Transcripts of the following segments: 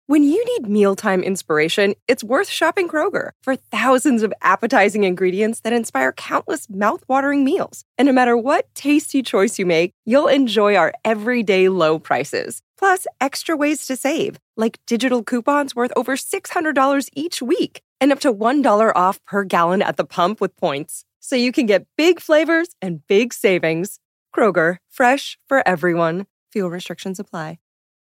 When you need mealtime inspiration, it's worth shopping Kroger for thousands of appetizing ingredients that inspire countless mouth-watering meals. And no matter what tasty choice you make, you'll enjoy our everyday low prices. Plus, extra ways to save, like digital coupons worth over $600 each week and up to $1 off per gallon at the pump with points. So you can get big flavors and big savings. Kroger, fresh for everyone. Fuel restrictions apply.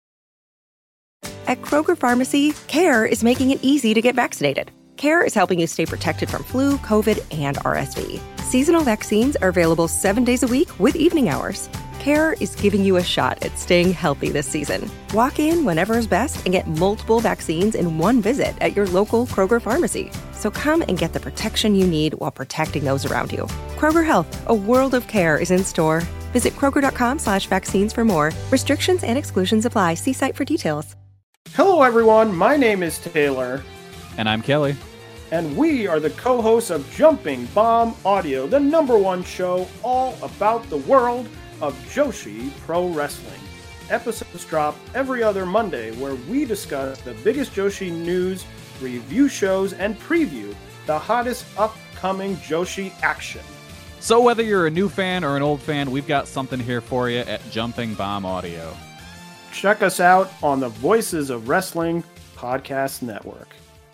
At Kroger Pharmacy, CARE is making it easy to get vaccinated. CARE is helping you stay protected from flu, COVID, and RSV. Seasonal vaccines are available 7 days a week with evening hours. CARE is giving you a shot at staying healthy this season. Walk in whenever is best and get multiple vaccines in one visit at your local Kroger Pharmacy. So come and get the protection you need while protecting those around you. Kroger Health, a world of care is in store. Visit Kroger.com/vaccines for more. Restrictions and exclusions apply. See site for details. Hello, everyone. My name is Taylor. And I'm Kelly. And we are the co-hosts of Jumping Bomb Audio, the #1 show all about the world of Joshi Pro Wrestling. Episodes drop every other Monday where we discuss the biggest Joshi news, review shows, and preview the hottest upcoming Joshi action. So whether you're a new fan or an old fan, we've got something here for you at Jumping Bomb Audio. Check us out on the Voices of Wrestling Podcast Network.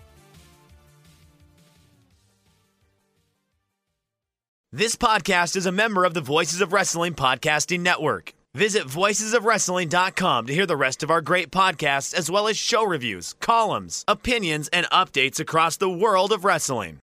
This podcast is a member of the Voices of Wrestling Podcasting Network. Visit voicesofwrestling.com to hear the rest of our great podcasts, as well as show reviews, columns, opinions, and updates across the world of wrestling.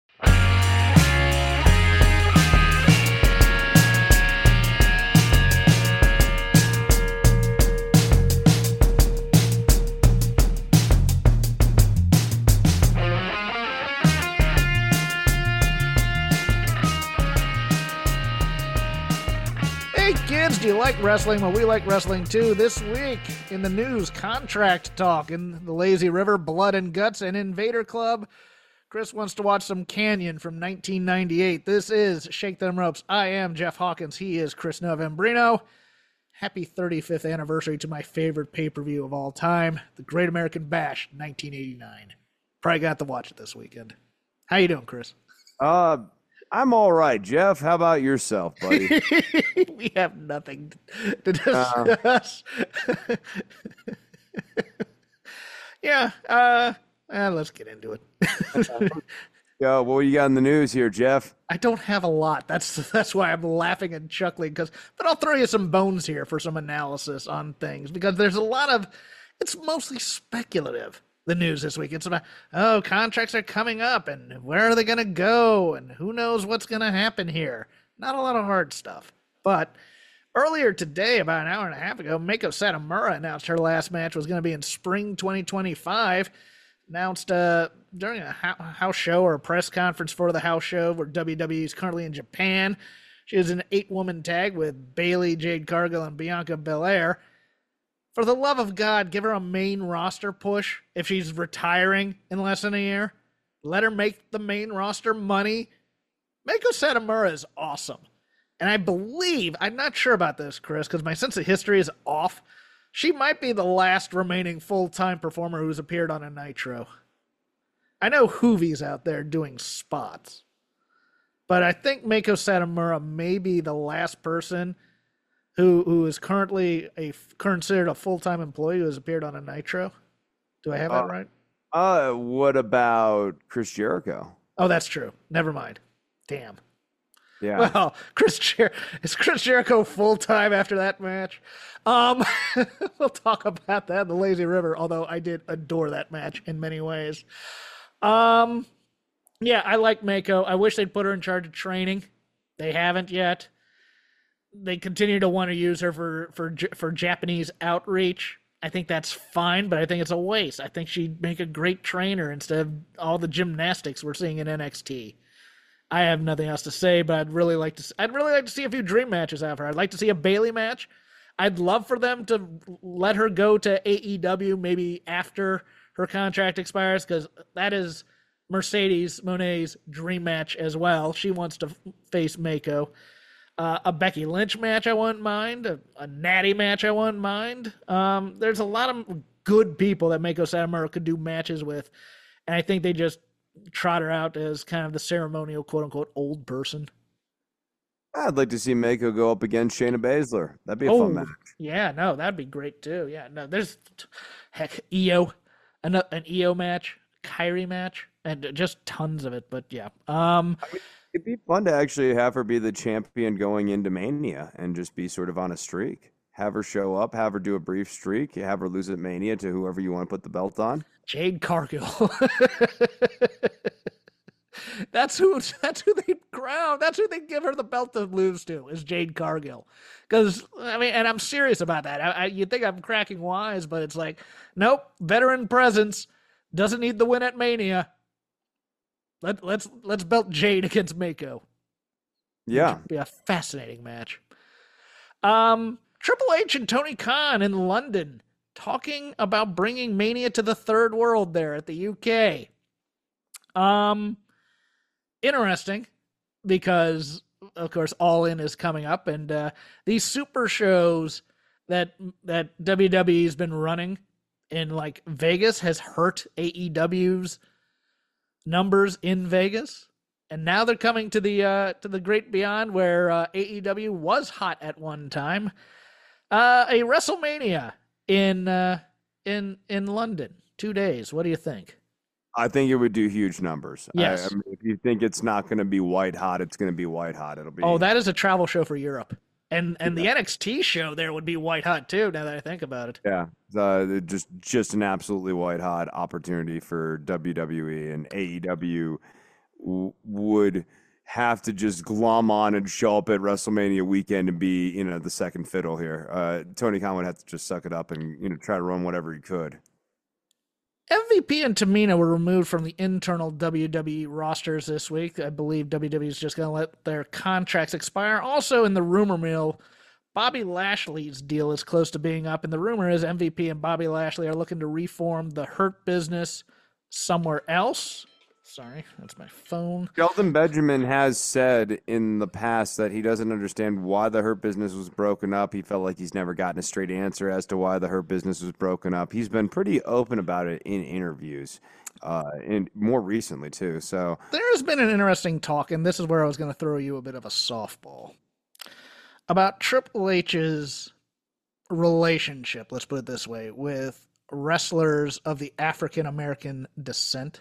Hey kids, do you like wrestling? Well, we like wrestling too. This week in the news, contract talk in the Lazy River, Blood and Guts, and Invader Club. Chris wants to watch some Canyon from 1998. This is Shake Them Ropes. I am Jeff Hawkins. He is Chris Novembrino. Happy 35th anniversary to my favorite pay-per-view of all time, the Great American Bash, 1989. Probably got to watch it this weekend. How you doing, Chris? I'm all right, Jeff. How about yourself, buddy? We have nothing to discuss. Let's get into it. Yo, what you got in the news here, Jeff? I don't have a lot. That's why I'm laughing and chuckling, but I'll throw you some bones here for some analysis on things, because there's a lot of, it's mostly speculative. The news this week. It's about, contracts are coming up and where are they going to go and who knows what's going to happen here. Not a lot of hard stuff. But earlier today, about an hour and a half ago, Meiko Satomura announced her last match was going to be in spring 2025. Announced during a house show or a press conference for the house show where WWE is currently in Japan. She is an 8-woman tag with Bayley, Jade Cargill, and Bianca Belair. For the love of God, give her a main roster push if she's retiring in less than a year. Let her make the main roster money. Meiko Satomura is awesome. And I believe, I'm not sure about this, Chris, because my sense of history is off. She might be the last remaining full-time performer who's appeared on a Nitro. I know Hoovy's out there doing spots. But I think Meiko Satomura may be the last person who is currently considered a full-time employee who has appeared on a Nitro. Do I have that right? What about Chris Jericho? Oh, that's true. Never mind. Damn. Yeah. Well, is Chris Jericho full-time after that match? We'll talk about that in the Lazy River, although I did adore that match in many ways. Yeah, I like Meiko. I wish they'd put her in charge of training. They haven't yet. They continue to want to use her for Japanese outreach. I think that's fine, but I think it's a waste. I think she'd make a great trainer instead of all the gymnastics we're seeing in NXT. I have nothing else to say, but I'd really like to see a few dream matches out of her. I'd like to see a Bayley match. I'd love for them to let her go to AEW maybe after her contract expires, because that is Mercedes Moné's dream match as well. She wants to face Meiko. A Becky Lynch match I wouldn't mind. A Natty match I wouldn't mind. There's a lot of good people that Meiko Satomura could do matches with. And I think they just trot her out as kind of the ceremonial, quote unquote, old person. I'd like to see Mako go up against Shayna Baszler. That'd be a fun match. Yeah, no, that'd be great too. Yeah, no, there's heck, Io, an Io match, Kyrie match, and just tons of it. But yeah, It'd be fun to actually have her be the champion going into Mania and just be sort of on a streak. Have her show up, have her do a brief streak, have her lose at Mania to whoever you want to put the belt on. Jade Cargill. That's who they crown. That's who they give her the belt to lose to, is Jade Cargill. Because, I mean, and I'm serious about that. You think I'm cracking wise, but it's like, nope, veteran presence, doesn't need the win at Mania. Let's belt Jade against Mako. Yeah. It'd be a fascinating match. Triple H and Tony Khan in London talking about bringing Mania to the third world there at the UK. Interesting, because of course All In is coming up, and these super shows that WWE's been running in like Vegas has hurt AEW's numbers in Vegas, and now they're coming to the great beyond, where AEW was hot at one time. A WrestleMania in London, 2 days. What do you think? I think it would do huge numbers. Yes. I mean, if you think it's not going to be white hot, it's going to be white hot. It'll be. Oh, that is a travel show for Europe. And the NXT show there would be white hot too, now that I think about it. Yeah. Just an absolutely white hot opportunity for WWE, and AEW would have to just glom on and show up at WrestleMania weekend and be, the second fiddle here. Tony Khan would have to just suck it up and, try to run whatever he could. MVP and Tamina were removed from the internal WWE rosters this week. I believe WWE is just going to let their contracts expire. Also in the rumor mill, Bobby Lashley's deal is close to being up, and the rumor is MVP and Bobby Lashley are looking to reform the Hurt Business somewhere else. Sorry, that's my phone. Shelton Benjamin has said in the past that he doesn't understand why the Hurt Business was broken up. He felt like he's never gotten a straight answer as to why the Hurt Business was broken up. He's been pretty open about it in interviews, and more recently too. So there has been an interesting talk, and this is where I was going to throw you a bit of a softball, about Triple H's relationship, let's put it this way, with wrestlers of the African American descent.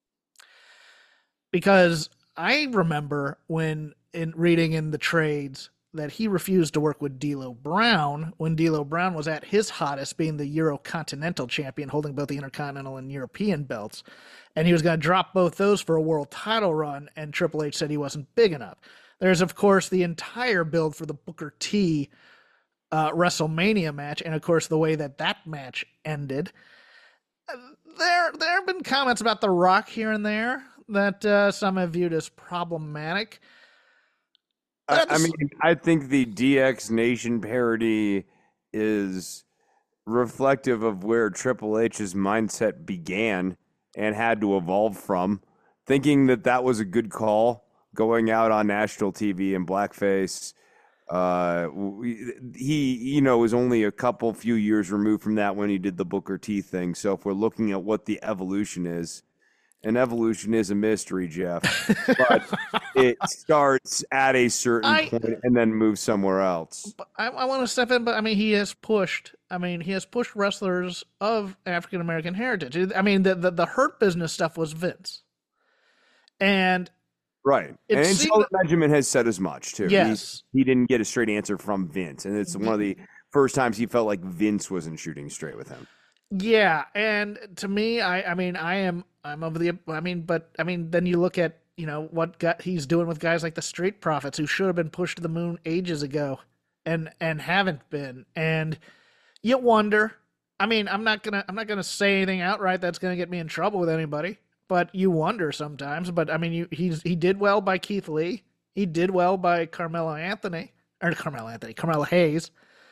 Because I remember when reading in the trades that he refused to work with D'Lo Brown when D'Lo Brown was at his hottest, being the Eurocontinental champion, holding both the Intercontinental and European belts. And he was going to drop both those for a world title run, and Triple H said he wasn't big enough. There's, of course, the entire build for the Booker T WrestleMania match, and, of course, the way that match ended. There have been comments about The Rock here and there that some have viewed as problematic. I think the DX Nation parody is reflective of where Triple H's mindset began and had to evolve from, thinking that was a good call, going out on national TV in blackface. He was only a few years removed from that when he did the Booker T thing. So if we're looking at what the evolution is, and evolution is a mystery, Jeff, but it starts at a certain point and then moves somewhere else. I want to step in, but he has pushed wrestlers of African American heritage. The Hurt Business stuff was Vince, and right, and Shelton Benjamin has said as much too. Yes, he didn't get a straight answer from Vince, and it's one of the first times he felt like Vince wasn't shooting straight with him. Yeah, and to me, I'm of the. Then you look at what he's doing with guys like the Street Profits, who should have been pushed to the moon ages ago, and haven't been. And you wonder. I'm not gonna say anything outright that's gonna get me in trouble with anybody, but you wonder sometimes. But he did well by Keith Lee. He did well by Carmelo Hayes.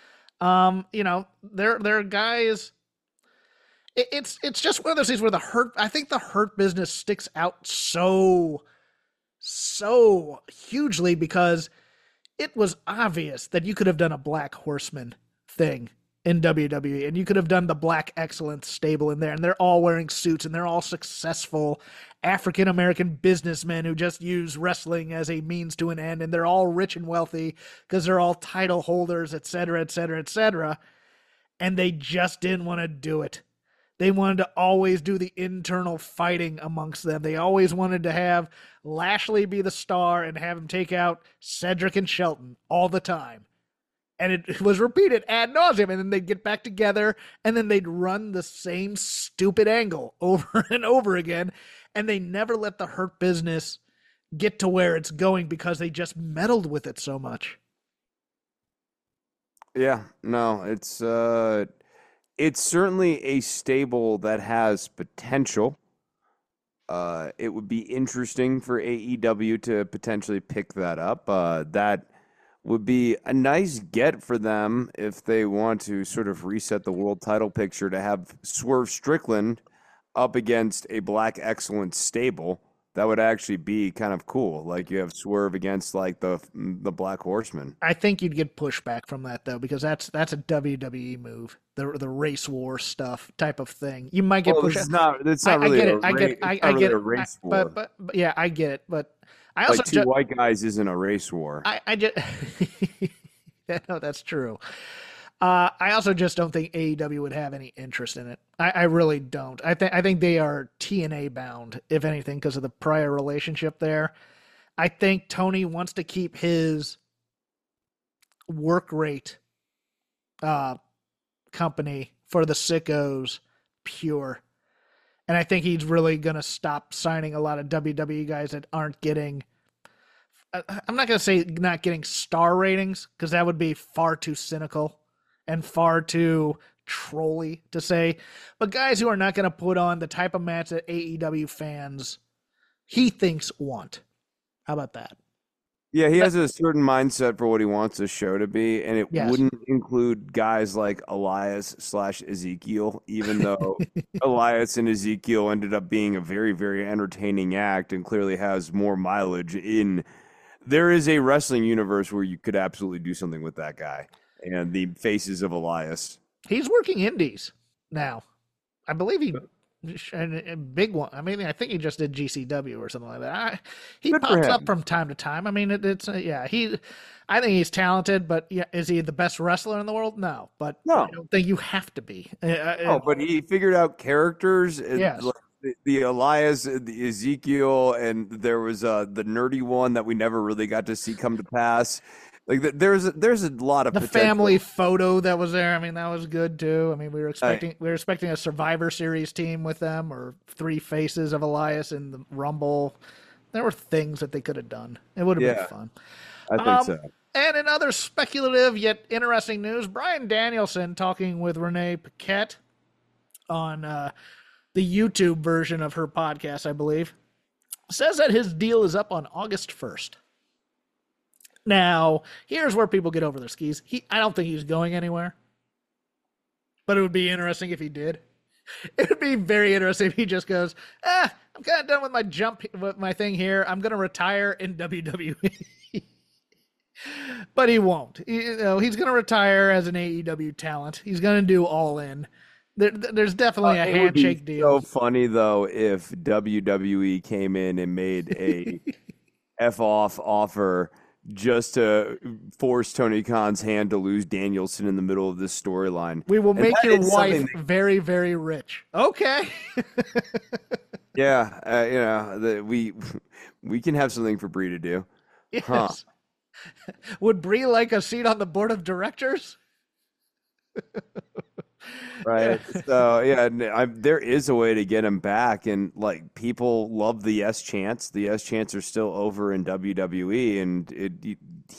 There are guys. It's just one of those things where I think the Hurt Business sticks out so hugely because it was obvious that you could have done a Black Horseman thing in WWE, and you could have done the Black Excellence stable in there, and they're all wearing suits, and they're all successful African American businessmen who just use wrestling as a means to an end, and they're all rich and wealthy because they're all title holders, et cetera, et cetera, et cetera. And they just didn't want to do it. They wanted to always do the internal fighting amongst them. They always wanted to have Lashley be the star and have him take out Cedric and Shelton all the time. And it was repeated ad nauseum, and then they'd get back together, and then they'd run the same stupid angle over and over again, and they never let the Hurt Business get to where it's going because they just meddled with it so much. Yeah, no, it's certainly a stable that has potential. It would be interesting for AEW to potentially pick that up. That would be a nice get for them if they want to sort of reset the world title picture, to have Swerve Strickland up against a Black Excellence stable. That would actually be kind of cool. Like, you have Swerve against like the Black Horseman. I think you'd get pushback from that though, because that's a WWE move, the race war stuff type of thing. You might get pushback. It's not really a race war. But yeah, I get it. But I also like two white guys isn't a race war. I just no, that's true. I also just don't think AEW would have any interest in it. I really don't. I think they are TNA bound, if anything, because of the prior relationship there. I think Tony wants to keep his work rate company for the sickos pure. And I think he's really going to stop signing a lot of WWE guys that aren't getting, I'm not going to say not getting star ratings, because that would be far too cynical and far too trolly to say, but guys who are not going to put on the type of match that AEW fans, he thinks, want. How about that? Yeah, he has a certain mindset for what he wants the show to be, and it wouldn't include guys like Elias/Ezekiel, even though Elias and Ezekiel ended up being a very, very entertaining act and clearly has more mileage in. There is a wrestling universe where you could absolutely do something with that guy and the faces of Elias. He's working indies now. I believe a big one. I mean, I think he just did GCW or something like that. He pops up from time to time. I mean, it's I think he's talented, but yeah, is he the best wrestler in the world? No, but I don't think you have to be. But he figured out characters. Yes. The Elias, the Ezekiel, and there was the nerdy one that we never really got to see come to pass. Like there's a lot of the potential. Family photo that was there. I mean, that was good too. I mean, we were expecting a Survivor Series team with them, or three faces of Elias in the Rumble. There were things that they could have done. It would have been fun. I think so. And in other speculative yet interesting news, Bryan Danielson talking with Renee Paquette on the YouTube version of her podcast, I believe, says that his deal is up on August 1st. Now, here's where people get over their skis. I don't think he's going anywhere, but it would be interesting if he did. It would be very interesting if he just goes, I'm kind of done with my thing here. I'm going to retire in WWE. But he won't. He's going to retire as an AEW talent. He's going to do All In. There's definitely a handshake deal. So funny though if WWE came in and made a F-off offer just to force Tony Khan's hand to lose Danielson in the middle of this storyline. We will make your wife very, very rich. Okay. Yeah, we can have something for Brie to do. Yes. Huh. Would Brie like a seat on the board of directors? Right. So there is a way to get him back, and like people love the yes chants. The yes chants are still over in WWE, and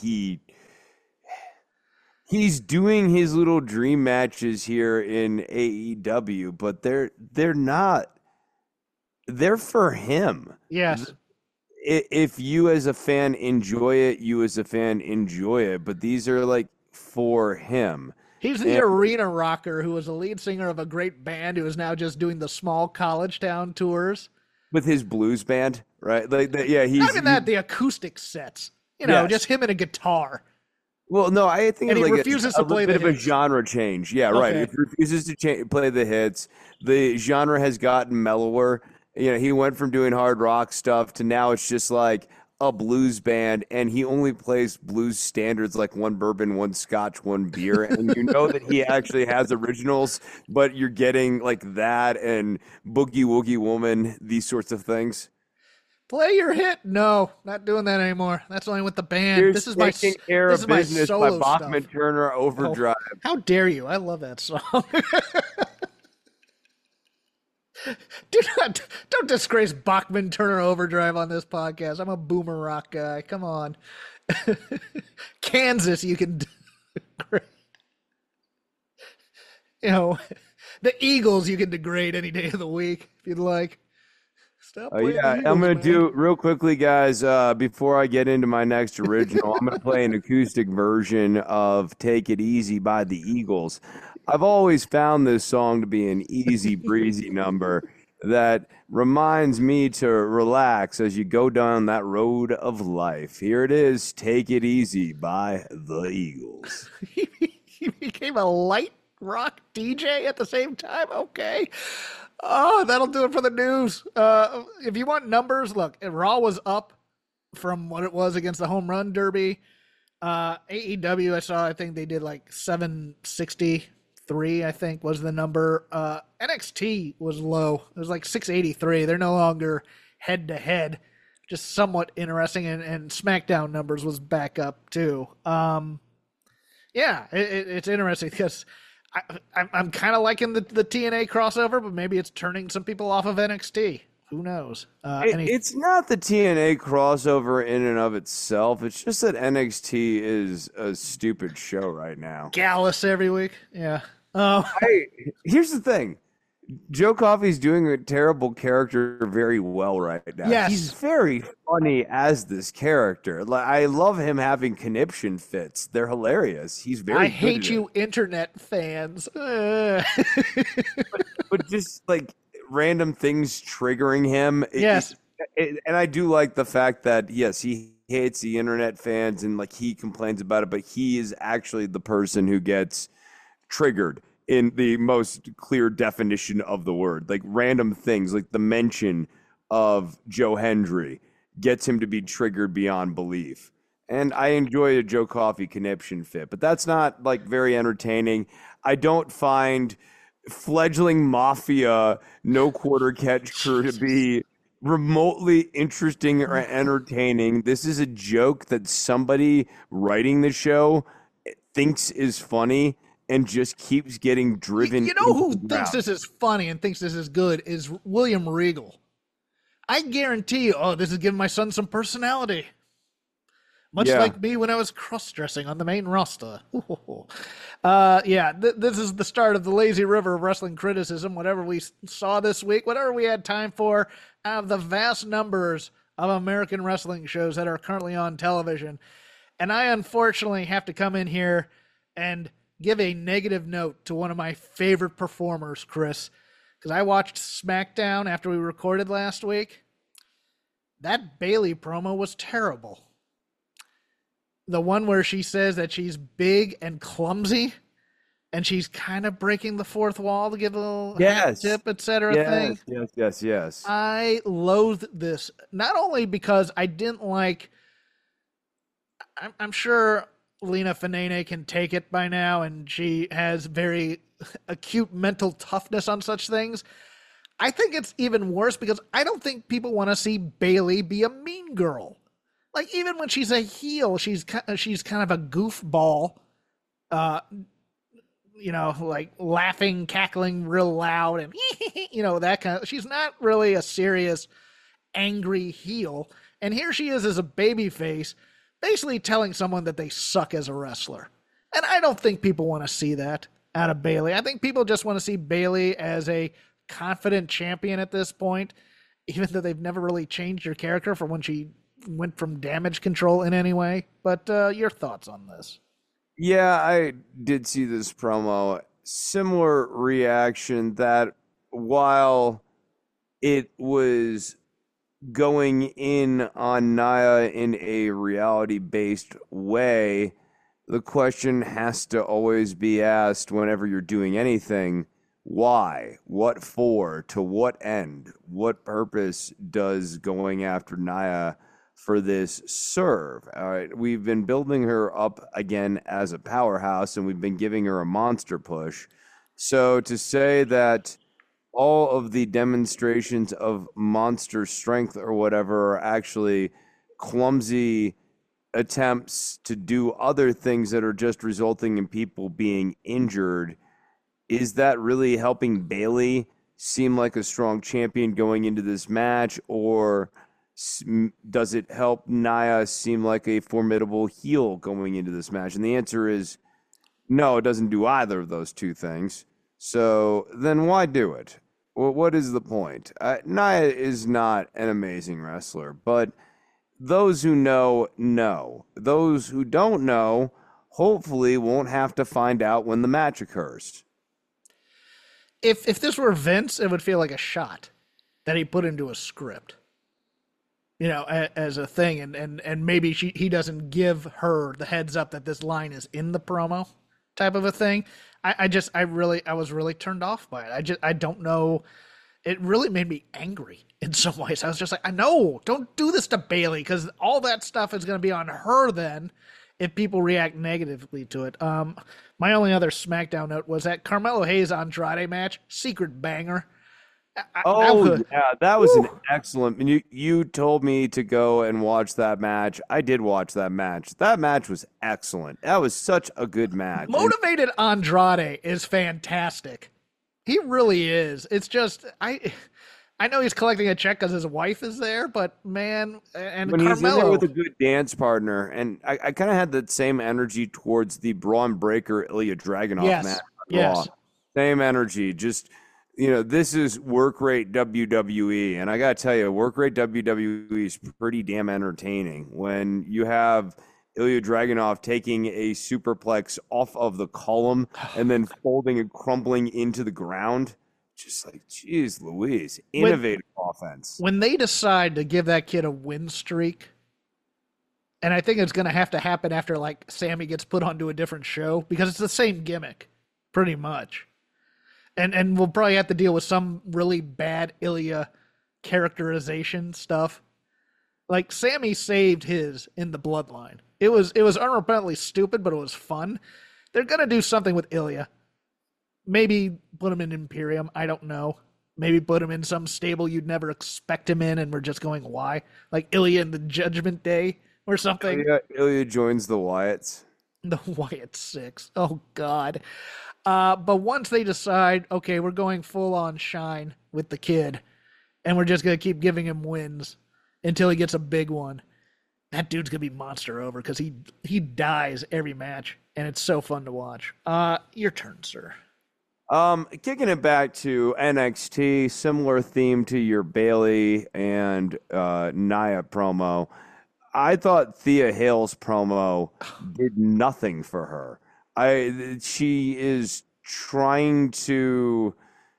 he's doing his little dream matches here in AEW, but they're not. They're for him. Yes. If you as a fan enjoy it, you as a fan enjoy it, but these are like for him. He's the arena rocker who was a lead singer of a great band who is now just doing the small college town tours with his blues band, right? Like, the acoustic sets, just him and a guitar. Well, no, I think And it's he like refuses a to play bit the of a hits. genre change. Yeah, right. Okay. He refuses to play the hits. The genre has gotten mellower. He went from doing hard rock stuff to now it's just like a blues band, and he only plays blues standards like one bourbon, one scotch, one beer, and that he actually has originals, but you're getting like that and Boogie Woogie Woman, these sorts of things. Play your hit. No, not doing that anymore. That's only with the band. Here's This is my Taking Care this of is my Business by solo Bachman stuff. Turner Overdrive. Oh, how dare you? I love that song. Don't disgrace Bachman Turner Overdrive on this podcast. I'm a boomer rock guy. Come on. Kansas, you can degrade. The Eagles you can degrade any day of the week if you'd like. Stop playing the Eagles, I'm going man. to do real quickly, guys, before I get into my next original, I'm going to play an acoustic version of Take It Easy by the Eagles. I've always found this song to be an easy breezy number that reminds me to relax as you go down that road of life. Here it is, Take It Easy by the Eagles. He became a light rock DJ at the same time? Okay. Oh, that'll do it for the news. If you want numbers, look, Raw was up from what it was against the Home Run Derby. AEW, I think they did like 763, I think was the number. NXT was low. It was like 683. They're no longer head to head. Just somewhat interesting. And SmackDown numbers was back up too. It's interesting because I'm kind of liking the TNA crossover, but maybe it's turning some people off of NXT. Who knows? It's not the TNA crossover in and of itself. It's just that NXT is a stupid show right now. Gallus every week. Yeah. Here's the thing. Joe Coffey's doing a terrible character very well right now. Yes. He's very funny as this character. Like, I love him having conniption fits. They're hilarious. He's very I good hate at you, internet fans. But just like random things triggering him. Yes. And I do like the fact that, yes, he hates the internet fans and like he complains about it, but he is actually the person who gets triggered in the most clear definition of the word. Like random things, like the mention of Joe Hendry gets him to be triggered beyond belief. And I enjoy a Joe Coffey conniption fit, but that's not like very entertaining. I don't find fledgling mafia no quarter catch crew to be remotely interesting or entertaining. This is a joke that somebody writing the show thinks is funny and just keeps getting driven. You know who into the thinks ground. this is funny and thinks this is good is William Regal. I guarantee you, this is giving my son some personality. Much Yeah. like me when I was cross-dressing on the main roster. This is the start of the lazy river of wrestling criticism, whatever we saw this week, whatever we had time for, out of the vast numbers of American wrestling shows that are currently on television. And I unfortunately have to come in here and give a negative note to one of my favorite performers, Chris, because I watched SmackDown after we recorded last week. That Bayley promo was terrible. The one where she says that she's big and clumsy, and she's kind of breaking the fourth wall to give a little hat tip, etc. thing. Yes. I loathe this, not only because I didn't like. I'm sure Lena Fanene can take it by now, and she has very acute mental toughness on such things. I think it's even worse because I don't think people want to see Bayley be a mean girl. Like, even when she's a heel, she's kind of a goofball, like laughing, cackling real loud, and that kind of. She's not really a serious, angry heel. And here she is as a baby face, basically telling someone that they suck as a wrestler. And I don't think people want to see that out of Bayley. I think people just want to see Bayley as a confident champion at this point, even though they've never really changed her character from when she went from Damage Control in any way. But your thoughts on this? Yeah, I did see this promo. Similar reaction that while it was going in on Nia in a reality-based way, the question has to always be asked whenever you're doing anything. Why? What for? To what end? What purpose does going after Nia for this serve? All right, we've been building her up again as a powerhouse, and we've been giving her a monster push. So to say that all of the demonstrations of monster strength or whatever are actually clumsy attempts to do other things that are just resulting in people being injured, is that really helping Bayley seem like a strong champion going into this match, or does it help Nia seem like a formidable heel going into this match? And the answer is no, it doesn't do either of those two things. So then why do it? Well, what is the point? Nia is not an amazing wrestler, but those who know, know. Those who don't know, hopefully won't have to find out when the match occurs. If this were Vince, it would feel like a shot that he put into a script, as a thing, and maybe he doesn't give her the heads up that this line is in the promo, type of a thing. I was really turned off by it. I don't know. It really made me angry in some ways. I was just like, I know, don't do this to Bayley, because all that stuff is going to be on her then if people react negatively to it. My only other SmackDown note was that Carmelo Hayes Andrade match, secret banger. That was an excellent. You told me to go and watch that match. I did watch that match. That match was excellent. That was such a good match. Motivated Andrade is fantastic. He really is. It's just I know he's collecting a check because his wife is there, but man, and when Carmelo, he's in there with a good dance partner, and I kind of had that same energy towards the Braun Breaker Ilya Dragunov match. Yes. Same energy. Just this is work rate WWE, and I gotta tell you, work rate WWE is pretty damn entertaining when you have Ilya Dragunov taking a superplex off of the column and then folding and crumbling into the ground. Just like, geez Louise, innovative offense. When they decide to give that kid a win streak, and I think it's going to happen after like Sammy gets put onto a different show, because it's the same gimmick, pretty much. And we'll probably have to deal with some really bad Ilya characterization stuff. Like Sammy saved his in the Bloodline. It was unrepentantly stupid, but it was fun. They're going to do something with Ilya. Maybe put him in Imperium. I don't know. Maybe put him in some stable you'd never expect him in, and we're just going, why? Like Ilya in the Judgment Day or something. Ilya joins the Wyatts. The Wyatt Six. Oh, God. But once they decide, okay, we're going full on shine with the kid, and we're just going to keep giving him wins until he gets a big one, that dude's going to be monster over, because he dies every match, and it's so fun to watch. Your turn, sir. Kicking it back to NXT, similar theme to your Bayley and Nia promo. I thought Thea Hale's promo did nothing for her. She is trying to.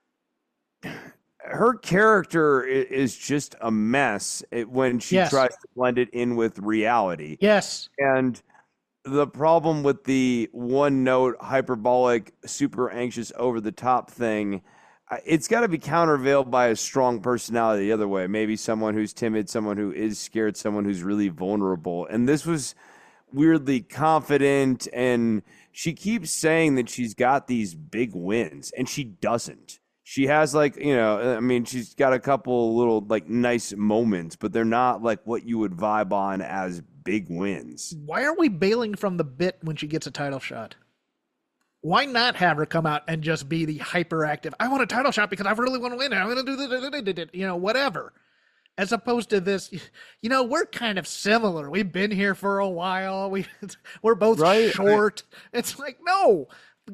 Her character is just a mess when she tries to blend it in with reality. Yes. And the problem with the one-note, hyperbolic, super anxious, over-the-top thing, it's got to be countervailed by a strong personality the other way. Maybe someone who's timid, someone who is scared, someone who's really vulnerable. And this was weirdly confident, and she keeps saying that she's got these big wins, and she doesn't. She has she's got a couple little nice moments, but they're not like what you would vibe on as big wins. Why are we bailing from the bit when she gets a title shot? Why not have her come out and just be the hyperactive, I want a title shot because I really want to win, I'm going to do this, whatever. As opposed to this, we're kind of similar. We've been here for a while. We're both short. It's like, no,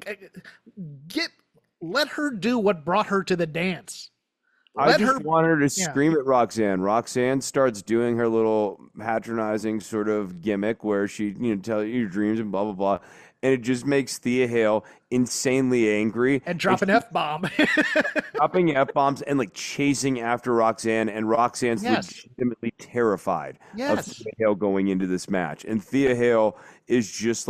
let her do what brought her to the dance. I just want her to scream at Roxanne. Roxanne starts doing her little patronizing sort of gimmick where she, tell you your dreams and blah, blah, blah. And it just makes Thea Hale insanely angry. And drop an F-bomb. Dropping F-bombs and chasing after Roxanne. And Roxanne's legitimately terrified of Thea Hale going into this match. And Thea Hale is just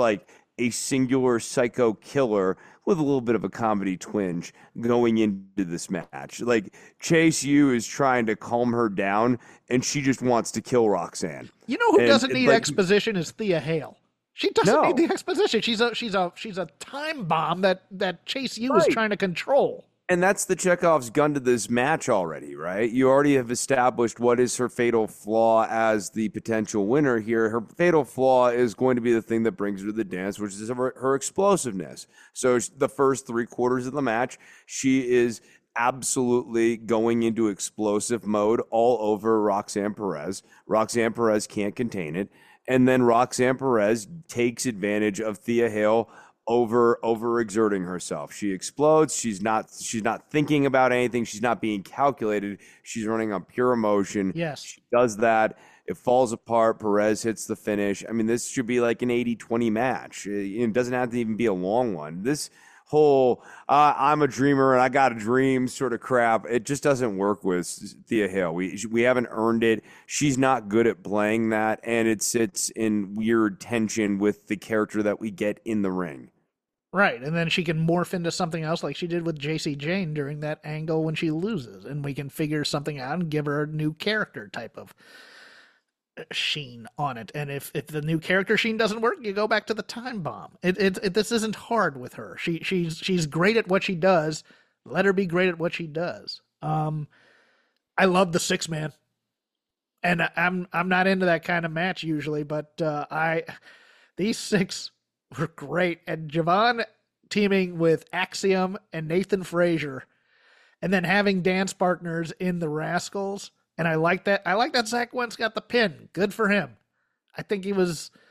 a singular psycho killer with a little bit of a comedy twinge going into this match. Like, Chase U is trying to calm her down, and she just wants to kill Roxanne. You know who And doesn't need like, exposition is Thea Hale. She doesn't No. need the exposition. She's a time bomb that Chase U is Right. trying to control. And that's the Chekhov's gun to this match already, right? You already have established what is her fatal flaw as the potential winner here. Her fatal flaw is going to be the thing that brings her to the dance, which is her explosiveness. So the first 3/4 of the match, she is absolutely going into explosive mode all over Roxanne Perez. Roxanne Perez can't contain it. And then Roxanne Perez takes advantage of Thea Hale overexerting herself. She explodes. She's not thinking about anything. She's not being calculated. She's running on pure emotion. Yes. She does that. It falls apart. Perez hits the finish. I mean, this should be like an 80-20 match. It doesn't have to even be a long one. This whole I'm a dreamer and I got a dream sort of crap, it just doesn't work with Thea Hale. We haven't earned it. She's not good at playing that, and it sits in weird tension with the character that we get in the ring. Right, and then she can morph into something else like she did with JC Jane during that angle when she loses, and we can figure something out and give her a new character type of sheen on it. And if the new character sheen doesn't work, you go back to the time bomb. This isn't hard with her. She's great at what she does. Let her be great at what she does. I love the 6-man, and I'm not into that kind of match usually, but these 6 were great. And Javon teaming with Axiom and Nathan Frazier, and then having dance partners in the Rascals. And I like that. I like that Zach Wentz got the pin. Good for him. I think he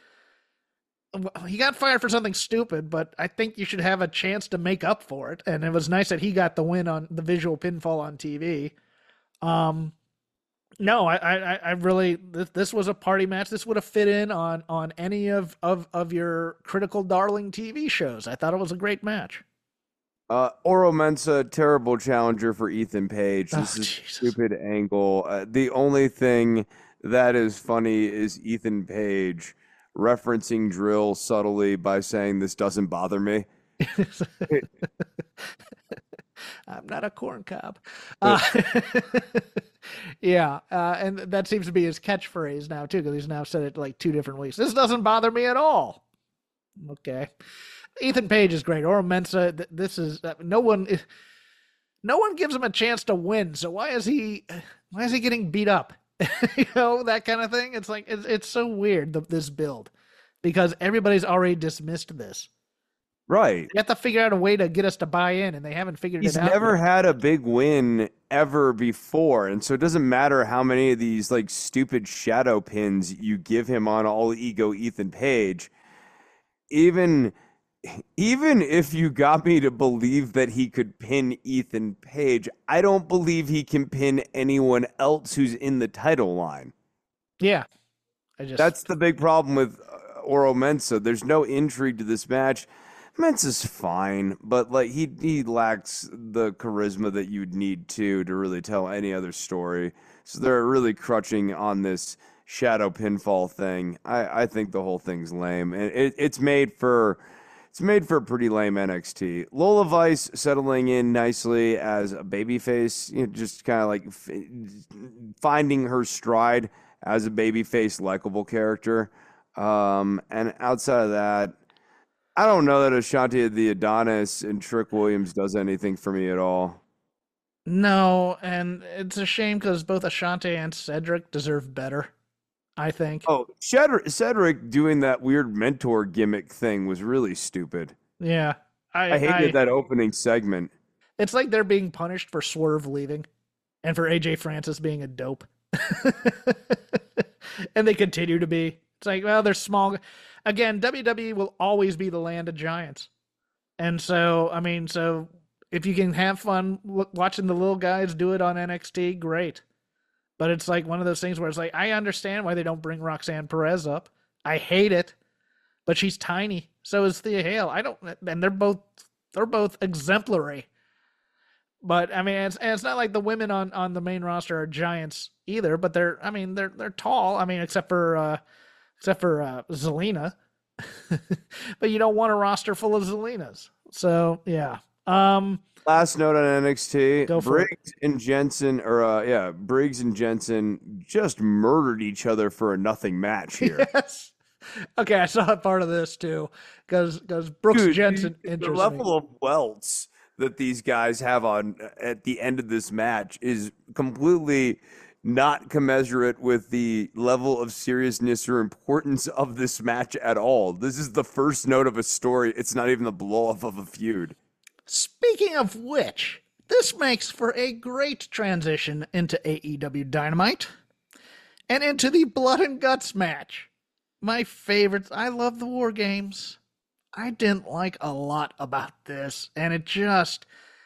got fired for something stupid, but I think you should have a chance to make up for it. And it was nice that he got the win on the visual pinfall on TV. No, I really, this was a party match. This would have fit in on any of your critical darling TV shows. I thought it was a great match. Oro Mensa, terrible challenger for Ethan Page. This is Jesus. a stupid angle. The only thing that is funny is Ethan Page referencing Drill subtly by saying, "This doesn't bother me." I'm not a corn cob. Yeah, and that seems to be his catchphrase now, too, because he's now said it like 2 different weeks. This doesn't bother me at all. Okay. Ethan Page is great. Oro Mensa, this is no one gives him a chance to win. So why is he getting beat up? You know, that kind of thing. It's like it's so weird, this build, because everybody's already dismissed this. Right. You have to figure out a way to get us to buy in, and they haven't figured He's it out. never yet. had a big win ever before, and so it doesn't matter how many of these like stupid shadow pins you give him on All Ego Ethan Page. Even if you got me to believe that he could pin Ethan Page, I don't believe he can pin anyone else who's in the title line. Yeah. That's the big problem with Oro Mensa. There's no intrigue to this match. Mensa's fine, but like he lacks the charisma that you'd need to really tell any other story. So they're really crutching on this shadow pinfall thing. I think the whole thing's lame, and it's made for a pretty lame NXT. Lola Vice settling in nicely as a babyface, just kind of like finding her stride as a babyface, likable character. And outside of that, I don't know that Ashanti the Adonis and Trick Williams does anything for me at all. No, and it's a shame because both Ashanti and Cedric deserve better, I think. Oh, Cedric doing that weird mentor gimmick thing was really stupid. Yeah. I hated that opening segment. It's like they're being punished for Swerve leaving and for AJ Francis being a dope. And they continue to be. It's like, well, they're small. Again, WWE will always be the land of giants. And so, I mean, if you can have fun watching the little guys do it on NXT, great. But it's like one of those things where it's like, I understand why they don't bring Roxanne Perez up. I hate it, but she's tiny. So is Thea Hale. And they're both exemplary. But I mean, it's not like the women on the main roster are giants either. But they're tall. I mean, except for Zelina. but you don't want a roster full of Zelinas. So yeah. Last note on NXT: Go for Briggs and Jensen, Briggs and Jensen just murdered each other for a nothing match here. Yes. Okay, I saw a part of this too, because Brooks Dude, Jensen the interests level me. of welts that these guys have on at the end of this match is completely not commensurate with the level of seriousness or importance of this match at all. This is the first note of a story. It's not even the blow up of a feud. Speaking of which, this makes for a great transition into AEW Dynamite and into the Blood and Guts match. My favorites. I love the War Games. I didn't like a lot about this, and it just...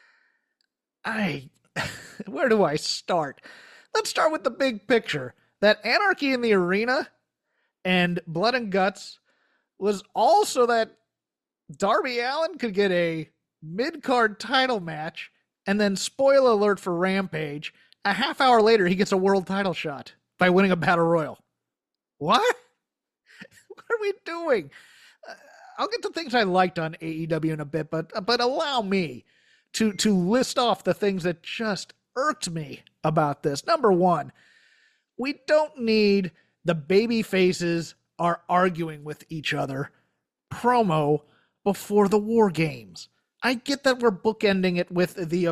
Where do I start? Let's start with the big picture. That Anarchy in the Arena and Blood and Guts was also that Darby Allin could get a mid-card title match, and then, spoiler alert for Rampage, a half hour later he gets a world title shot by winning a battle royal. What? What are we doing? I'll get to things I liked on AEW in a bit, but allow me to list off the things that just irked me about this. Number one, we don't need the baby faces are arguing with each other promo before the War Games. I get that we're bookending it with the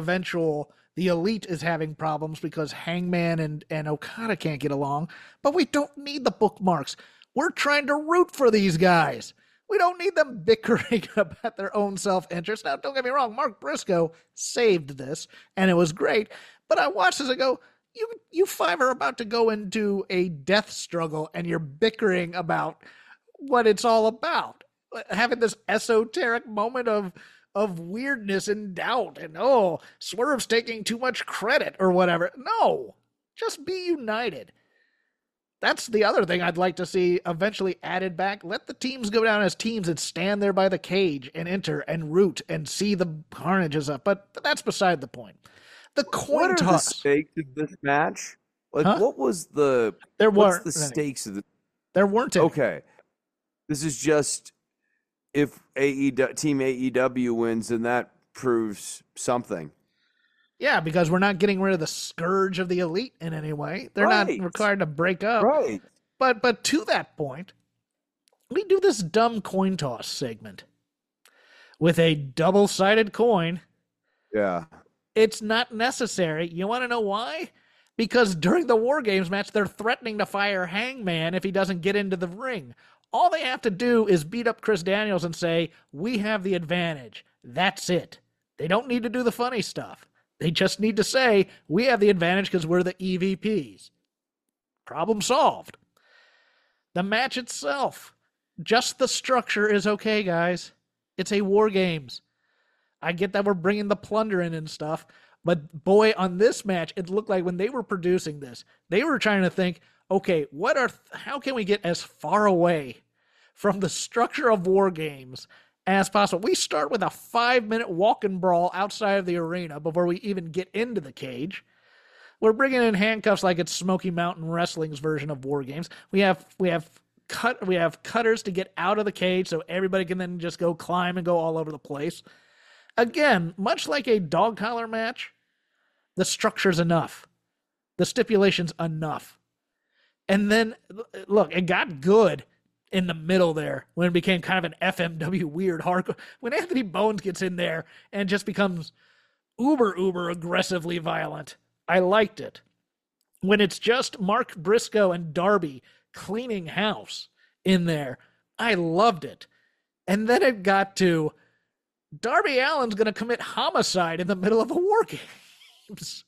Elite is having problems because Hangman and Okada can't get along, but we don't need the bookmarks. We're trying to root for these guys. We don't need them bickering about their own self-interest. Now, don't get me wrong, Mark Briscoe saved this, and it was great, but I watched this and go, you five are about to go into a death struggle, and you're bickering about what it's all about. Having this esoteric moment of weirdness and doubt and, Swerve's taking too much credit or whatever. No, just be united. That's the other thing I'd like to see eventually added back. Let the teams go down as teams and stand there by the cage and enter and root and see the carnages up. But that's beside the point. The coin toss. What are the stakes of this match? Like, what was the... what's the stakes of the... There weren't any. Okay. This is just... If Team AEW wins, then that proves something. Yeah, because we're not getting rid of the scourge of the Elite in any way. They're not required to break up. Right. But to that point, we do this dumb coin toss segment with a double-sided coin. Yeah. It's not necessary. You want to know why? Because during the War Games match, they're threatening to fire Hangman if he doesn't get into the ring. All they have to do is beat up Chris Daniels and say, we have the advantage. That's it. They don't need to do the funny stuff. They just need to say, we have the advantage because we're the EVPs. Problem solved. The match itself, just the structure is okay, guys. It's a War Games. I get that we're bringing the plunder in and stuff, but boy, on this match, it looked like when they were producing this, they were trying to think, okay, how can we get as far away from the structure of War Games as possible? We start with a 5-minute walk and brawl outside of the arena before we even get into the cage. We're bringing in handcuffs like it's Smoky Mountain Wrestling's version of War Games. We have cutters to get out of the cage so everybody can then just go climb and go all over the place. Again, much like a dog collar match, the structure's enough. The stipulation's enough. And then, look, it got good in the middle there when it became kind of an FMW weird hardcore. When Anthony Bones gets in there and just becomes uber aggressively violent, I liked it. When it's just Mark Briscoe and Darby cleaning house in there, I loved it. And then it got to Darby Allin's going to commit homicide in the middle of a War Games.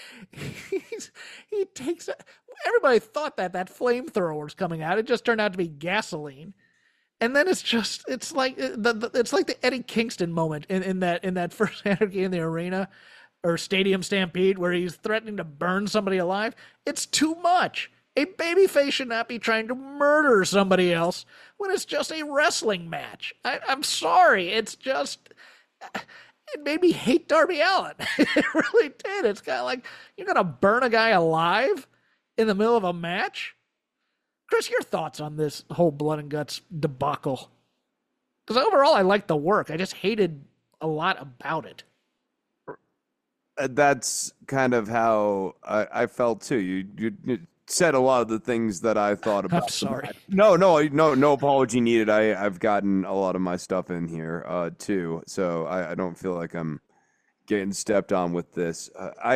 He takes it. Everybody thought that flamethrower was coming out. It just turned out to be gasoline. And then it's like the Eddie Kingston moment in that first Anarchy in the Arena or Stadium Stampede where he's threatening to burn somebody alive. It's too much. A babyface should not be trying to murder somebody else when it's just a wrestling match. I'm sorry. It's just... It made me hate Darby Allin. It really did. It's kind of like, you're going to burn a guy alive in the middle of a match? Chris, your thoughts on this whole Blood and Guts debacle? Because overall, I liked the work. I just hated a lot about it. That's kind of how I felt too. You said a lot of the things that I thought about. I'm sorry. No apology needed. I've gotten a lot of my stuff in here too, so I don't feel like I'm getting stepped on with this.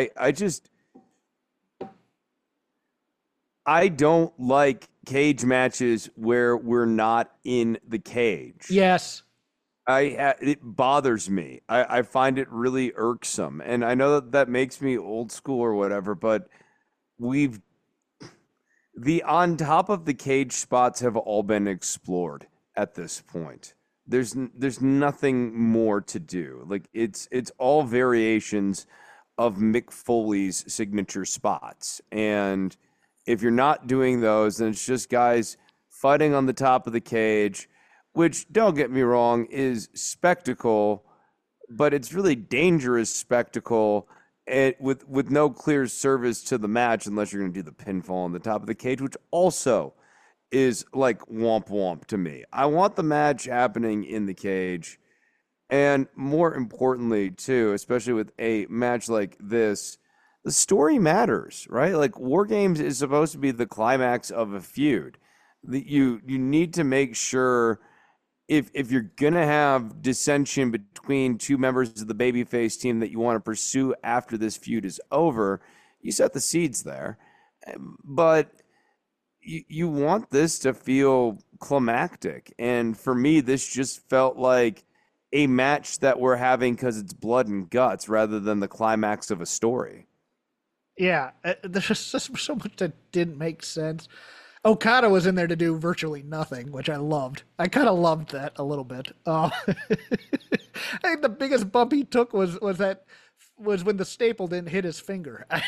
I don't like cage matches where we're not in the cage. Yes. It bothers me. I find it really irksome, and I know that makes me old school or whatever, but the on top of the cage spots have all been explored at this point. There's nothing more to do. Like it's all variations of Mick Foley's signature spots, and if you're not doing those, then it's just guys fighting on the top of the cage, which, don't get me wrong, is spectacle, but it's really dangerous spectacle with no clear service to the match unless you're going to do the pinfall on the top of the cage, which also is like womp womp to me. I want the match happening in the cage, and more importantly, too, especially with a match like this, the story matters, right? Like War Games is supposed to be the climax of a feud. You need to make sure if you're going to have dissension between two members of the babyface team that you want to pursue after this feud is over, you set the seeds there. But you want this to feel climactic. And for me, this just felt like a match that we're having because it's blood and guts rather than the climax of a story. Yeah, there's just so much that didn't make sense. Okada was in there to do virtually nothing, which I loved. I kind of loved that a little bit. I think the biggest bump he took was when the staple didn't hit his finger. I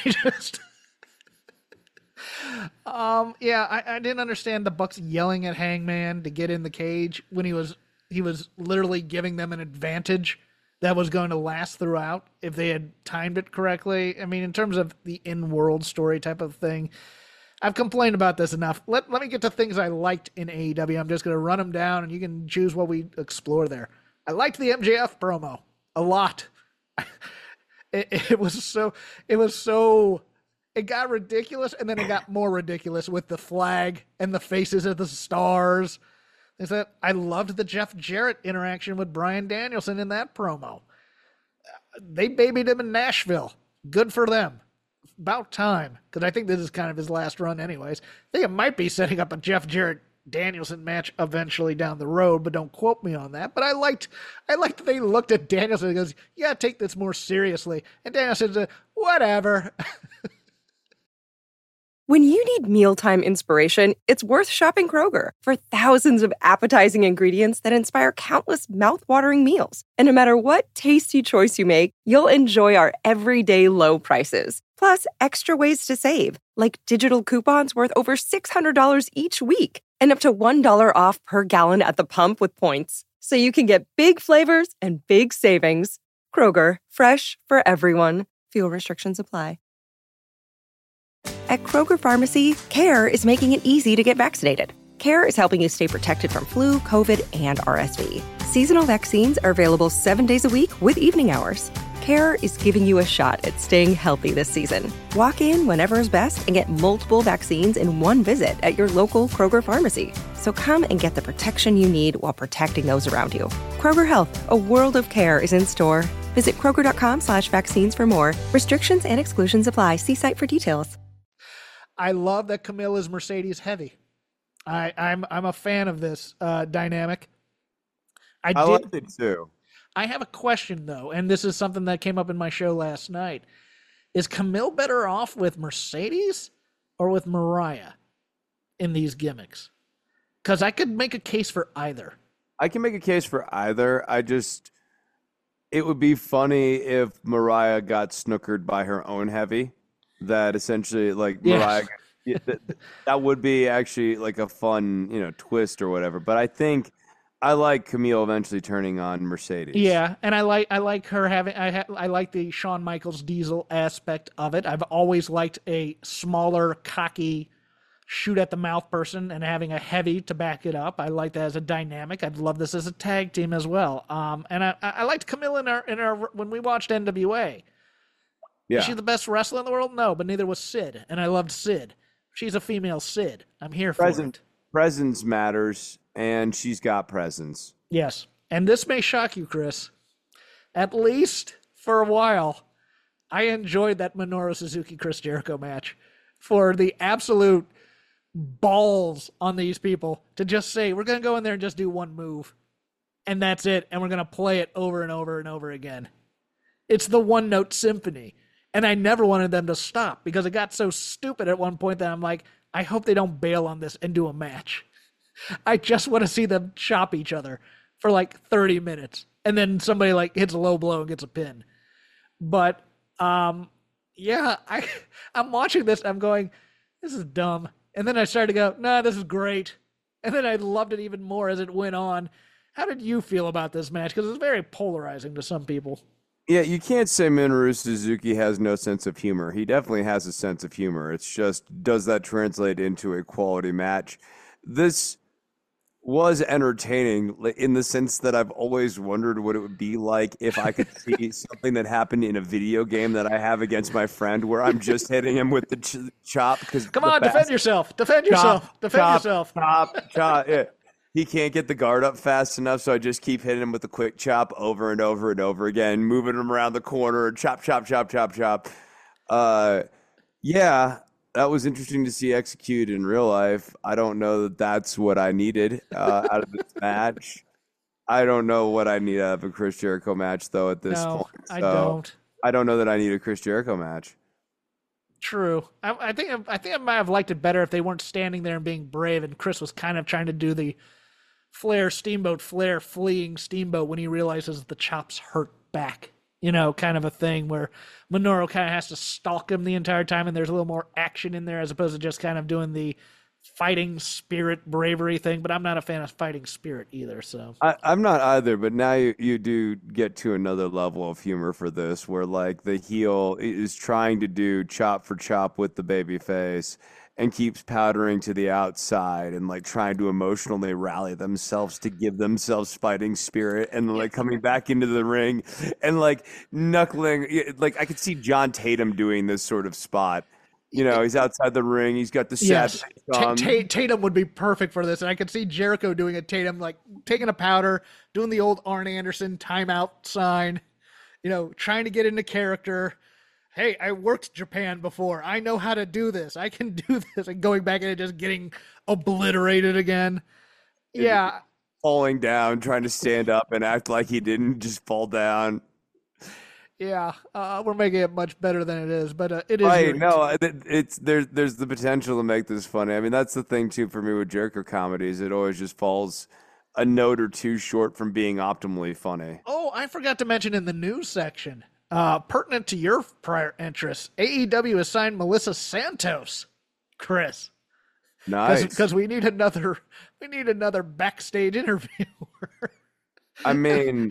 didn't understand the Bucks yelling at Hangman to get in the cage when he was literally giving them an advantage that was going to last throughout if they had timed it correctly. I mean, in terms of the in-world story type of thing, I've complained about this enough. Let me get to things I liked in AEW. I'm just going to run them down, and you can choose what we explore there. I liked the MJF promo a lot. It got ridiculous, and then it got more ridiculous with the flag and the faces of the stars. I loved the Jeff Jarrett interaction with Bryan Danielson in that promo. They babied him in Nashville. Good for them. About time, because I think this is kind of his last run anyways. I think it might be setting up a Jeff Jarrett-Danielson match eventually down the road, but don't quote me on that. But I liked that they looked at Danielson and goes, yeah, take this more seriously. And Danielson said, whatever. When you need mealtime inspiration, it's worth shopping Kroger. For thousands of appetizing ingredients that inspire countless mouth-watering meals. And no matter what tasty choice you make, you'll enjoy our everyday low prices. Plus, extra ways to save, like digital coupons worth over $600 each week. And up to $1 off per gallon at the pump with points. So you can get big flavors and big savings. Kroger, fresh for everyone. Fuel restrictions apply. At Kroger Pharmacy, CARE is making it easy to get vaccinated. CARE is helping you stay protected from flu, COVID, and RSV. Seasonal vaccines are available 7 days a week with evening hours. CARE is giving you a shot at staying healthy this season. Walk in whenever is best and get multiple vaccines in one visit at your local Kroger Pharmacy. So come and get the protection you need while protecting those around you. Kroger Health, a world of care is in store. Visit Kroger.com/vaccines for more. Restrictions and exclusions apply. See site for details. I love that Camille is Mercedes heavy. I'm a fan of this dynamic. I liked it too. I have a question though, and this is something that came up in my show last night. Is Camille better off with Mercedes or with Mariah in these gimmicks? Because I could make a case for either. I can make a case for either. It would be funny if Mariah got snookered by her own heavy. That essentially, like, Mariah, that would be actually like a fun, twist or whatever. But I think I like Camille eventually turning on Mercedes. Yeah, and I like her having. I like the Shawn Michaels Diesel aspect of it. I've always liked a smaller, cocky shoot at the mouth person and having a heavy to back it up. I like that as a dynamic. I'd love this as a tag team as well. And I liked Camille in our when we watched NWA. Yeah. Is she the best wrestler in the world? No, but neither was Sid, and I loved Sid. She's a female Sid. I'm here for it. Presence matters, and she's got presence. Yes, and this may shock you, Chris. At least for a while, I enjoyed that Minoru Suzuki Chris Jericho match for the absolute balls on these people to just say, we're going to go in there and just do one move, and that's it, and we're going to play it over and over and over again. It's the one-note symphony, and I never wanted them to stop because it got so stupid at one point that I'm like, I hope they don't bail on this and do a match. I just want to see them chop each other for like 30 minutes, and then somebody like hits a low blow and gets a pin. But yeah, I'm watching this, I'm going, this is dumb. And then I started to go, nah, this is great. And then I loved it even more as it went on. How did you feel about this match? Because it's very polarizing to some people. Yeah, you can't say Minoru Suzuki has no sense of humor. He definitely has a sense of humor. It's just, does that translate into a quality match? This was entertaining in the sense that I've always wondered what it would be like if I could see something that happened in a video game that I have against my friend where I'm just hitting him with the chop. Come on, defend yourself. Defend yourself. Defend yourself. Chop. Yeah. He can't get the guard up fast enough, so I just keep hitting him with a quick chop over and over and over again, moving him around the corner, chop. Yeah, that was interesting to see executed in real life. I don't know that that's what I needed out of this match. I don't know what I need out of a Chris Jericho match, though, at this point. So I don't. I don't know that I need a Chris Jericho match. True. I think I might have liked it better if they weren't standing there and being brave, and Chris was kind of trying to do the Flair fleeing Steamboat when he realizes the chops hurt back. You know, kind of a thing where Minoru kind of has to stalk him the entire time, and there's a little more action in there as opposed to just kind of doing the fighting spirit bravery thing. But I'm not a fan of fighting spirit either. So I'm not either, but now you do get to another level of humor for this, where like the heel is trying to do chop for chop with the baby face and keeps powdering to the outside and like trying to emotionally rally themselves to give themselves fighting spirit, and like coming back into the ring and like knuckling. Like I could see John Tatum doing this sort of spot. You know, he's outside the ring. He's got the sad face. Tatum would be perfect for this. And I could see Jericho doing a Tatum, like taking a powder, doing the old Arn Anderson timeout sign, you know, trying to get into character. Hey, I worked Japan before. I know how to do this. I can do this. And going back and just getting obliterated again. Yeah. Falling down, trying to stand up and act like he didn't just fall down. Yeah, we're making it much better than it is, but it is. Right, no, there's the potential to make this funny. I mean, that's the thing too for me with Jericho comedies. It always just falls a note or two short from being optimally funny. Oh, I forgot to mention in the news section, pertinent to your prior interests, AEW has signed Melissa Santos, Chris. Nice, because we need another backstage interviewer. I mean.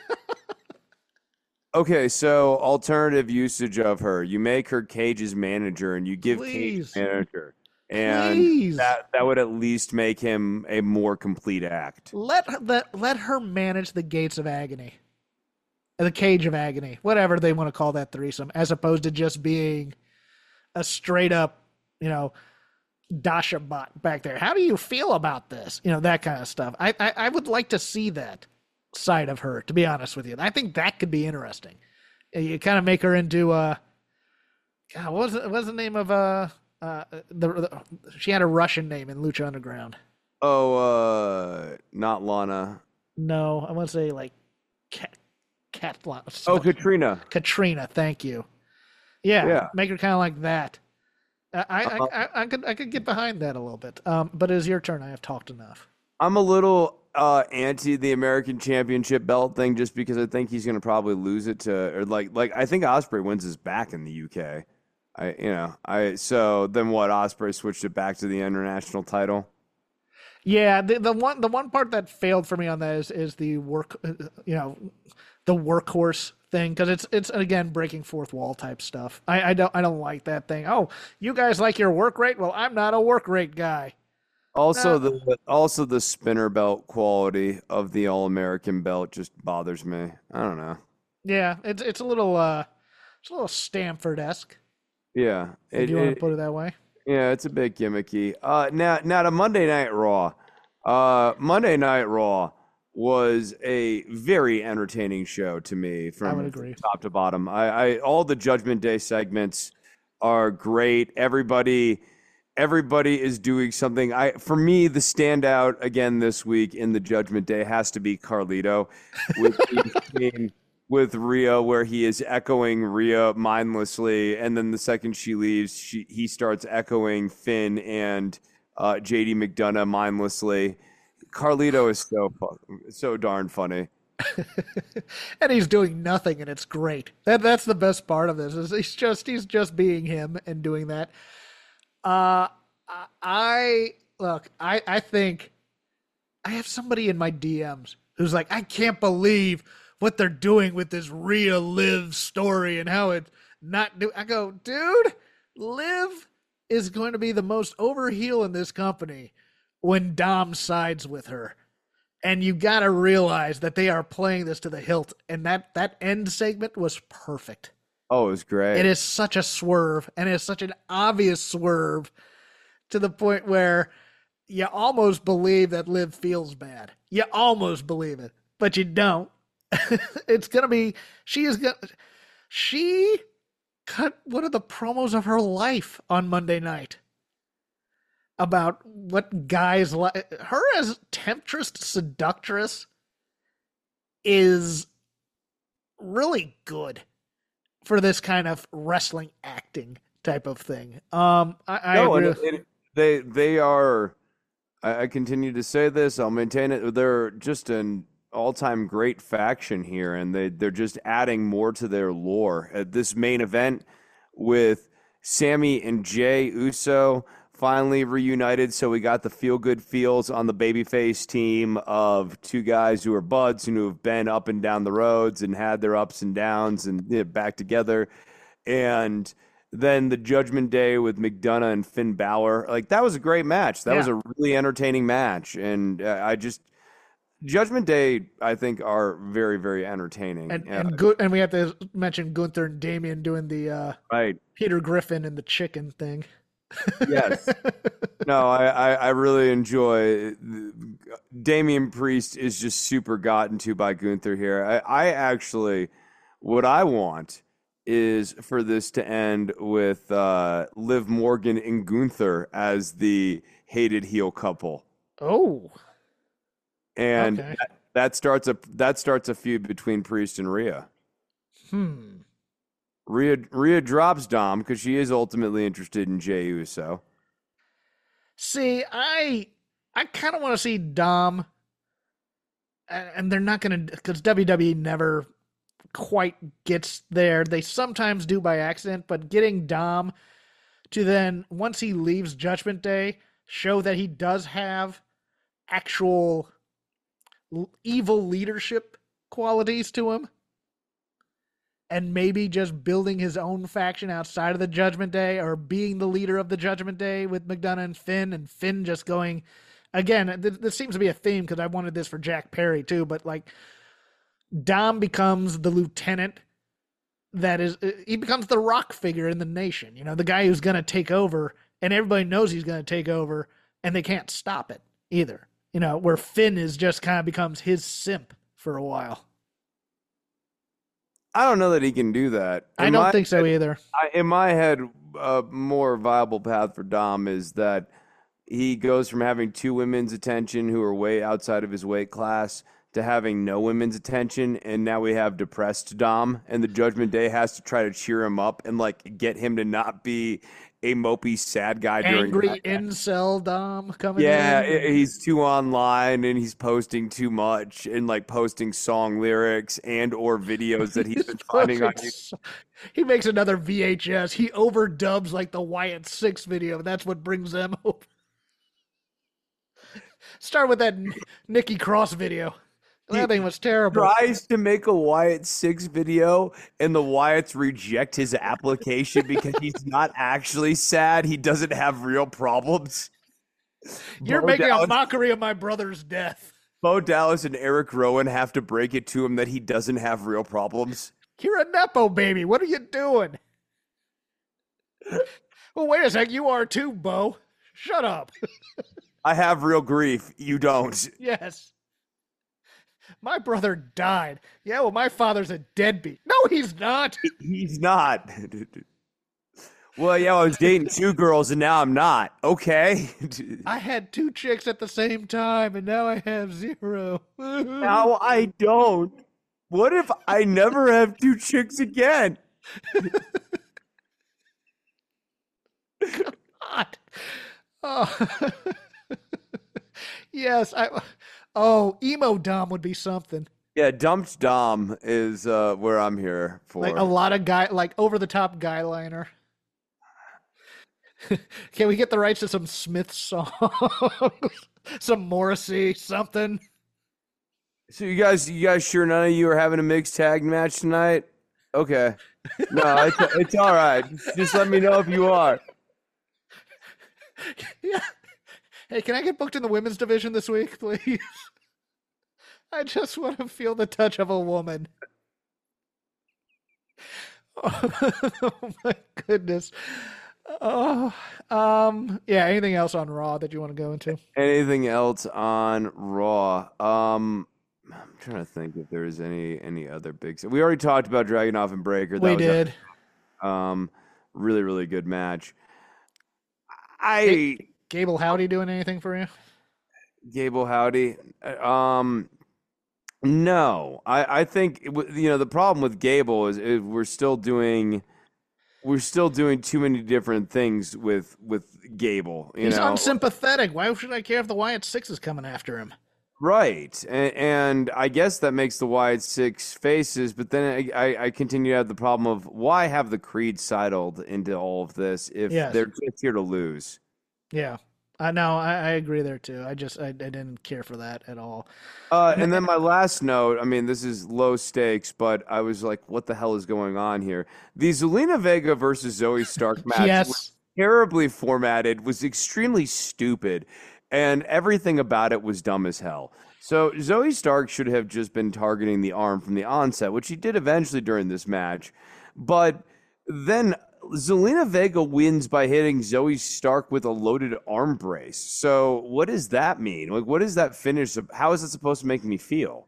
Okay, so alternative usage of her. You make her Cage's manager and you give Cage manager. And that would at least make him a more complete act. Let her manage the Gates of Agony. The Cage of Agony. Whatever they want to call that threesome. As opposed to just being a straight up, you know, Dasha bot back there. How do you feel about this? You know, that kind of stuff. I would like to see that side of her, to be honest with you. I think that could be interesting. You kind of make her into God, what was the name of she had a Russian name in Lucha Underground. Oh, not Lana. No, I want to say like Cat. Oh, Katrina. Katrina, thank you. Yeah. Make her kind of like that. I could get behind that a little bit. But it is your turn. I have talked enough. I'm a little anti the American Championship belt thing just because I think he's going to probably lose it to, or like I think Ospreay wins his back in the UK. So then what? Ospreay switched it back to the international title. Yeah, the one part that failed for me on that is the work, the workhorse thing because it's again breaking fourth wall type stuff. I don't like that thing. Oh, you guys like your work rate? Well, I'm not a work rate guy. Also, the spinner belt quality of the All American belt just bothers me. I don't know. Yeah, it's a little Stanford-esque. Yeah, If you want to put it that way. Yeah, it's a bit gimmicky. Now to Monday Night Raw. Monday Night Raw was a very entertaining show to me from top to bottom. I all the Judgment Day segments are great. Everybody is doing something. For me, the standout again this week in the Judgment Day has to be Carlito with the scene with Rhea where he is echoing Rhea mindlessly, and then the second she leaves, he starts echoing Finn and JD McDonough mindlessly. Carlito is so darn funny. And he's doing nothing, and it's great. That's the best part of this. Is he's just being him and doing that. I think I have somebody in my DMs who's like, I can't believe what they're doing with this Rhea Liv story and how it not do. I go, dude, Liv is going to be the most over heel in this company when Dom sides with her. And you got to realize that they are playing this to the hilt. And that end segment was perfect. Oh, it was great. It is such a swerve, and it's such an obvious swerve to the point where you almost believe that Liv feels bad. You almost believe it, but you don't. It's going to be, she cut one of the promos of her life on Monday night about what guys like her as temptress, seductress is really good for this kind of wrestling acting type of thing. They are, I continue to say this, I'll maintain it. They're just an all-time great faction here, and they're just adding more to their lore. At this main event with Sammy and Jay Uso finally reunited, so we got the feel-good feels on the babyface team of two guys who are buds and who have been up and down the roads and had their ups and downs and back together. And then the Judgment Day with McDonough and Finn Balor, like that was a great match. That was a really entertaining match, and Judgment Day, I think, are very, very entertaining. And good. And we have to mention Gunther and Damian doing the right Peter Griffin and the chicken thing. Yes. No, I really enjoy Damian Priest is just super gotten to by Gunther here. I actually, what I want is for this to end with Liv Morgan and Gunther as the hated heel couple. Oh. And okay. that starts a feud between Priest and Rhea. Rhea drops Dom because she is ultimately interested in Jey Uso. See, I kind of want to see Dom, and they're not going to, because WWE never quite gets there. They sometimes do by accident, but getting Dom to then, once he leaves Judgment Day, show that he does have actual evil leadership qualities to him. And maybe just building his own faction outside of the Judgment Day, or being the leader of the Judgment Day with McDonough and Finn just going, again, this seems to be a theme because I wanted this for Jack Perry too, but like Dom becomes the lieutenant he becomes the rock figure in the nation, the guy who's going to take over, and everybody knows he's going to take over and they can't stop it either, where Finn is just kind of becomes his simp for a while. I don't know that he can do that. I don't think so either. In my head, a more viable path for Dom is that he goes from having two women's attention who are way outside of his weight class to having no women's attention, and now we have depressed Dom, and the Judgment Day has to try to cheer him up and like get him to not be a mopey sad guy during angry incel Dom coming in. Yeah, he's too online and he's posting too much and like posting song lyrics and or videos that he's been finding on YouTube. He makes another VHS. He overdubs like the Wyatt Six video. That's what brings them over. Start with that Nikki Cross video. That thing was terrible. Tries to make a Wyatt 6 video, and the Wyatts reject his application because he's not actually sad. He doesn't have real problems. You're making a mockery of my brother's death. Bo Dallas and Eric Rowan have to break it to him that he doesn't have real problems. You're a Nepo baby. What are you doing? Well, wait a sec. You are too, Bo. Shut up. I have real grief. You don't. Yes. My brother died. Yeah, well, my father's a deadbeat. No, he's not. He's not. Well, yeah, I was dating 2 girls and now I'm not. Okay. I had 2 chicks at the same time and now I have 0. Now I don't. What if I never have 2 chicks again? God. Oh. Yes, emo Dom would be something. Yeah, dumped Dom is where I'm here for. Like a lot of over the top guy liner. Can we get the rights to some Smith songs? Some Morrissey, something? So you guys sure none of you are having a mixed tag match tonight? Okay. No, it's all right. Just let me know if you are. Yeah. Hey, can I get booked in the women's division this week, please? I just want to feel the touch of a woman. Oh my goodness. Oh, yeah. Anything else on Raw that you want to go into? Anything else on Raw? I'm trying to think if there's any other big. We already talked about Dragunov and Breaker. We did. Really, really good match. Gable Howdy doing anything for you? Gable Howdy? No. I think the problem with Gable is we're still doing too many different things with Gable. He's unsympathetic. Why should I care if the Wyatt 6 is coming after him? Right. And I guess that makes the Wyatt 6 faces, but then I continue to have the problem of why have the Creed sidled into all of this if they're just here to lose? Yeah. No, I agree there too. I didn't care for that at all. And then my last note, I mean, this is low stakes, but I was like, what the hell is going on here? The Zelina Vega versus Zoe Stark match was terribly formatted, was extremely stupid, and everything about it was dumb as hell. So Zoe Stark should have just been targeting the arm from the onset, which he did eventually during this match. But then Zelina Vega wins by hitting Zoe Stark with a loaded arm brace. So what does that mean? Like, what is that finish? How is it supposed to make me feel?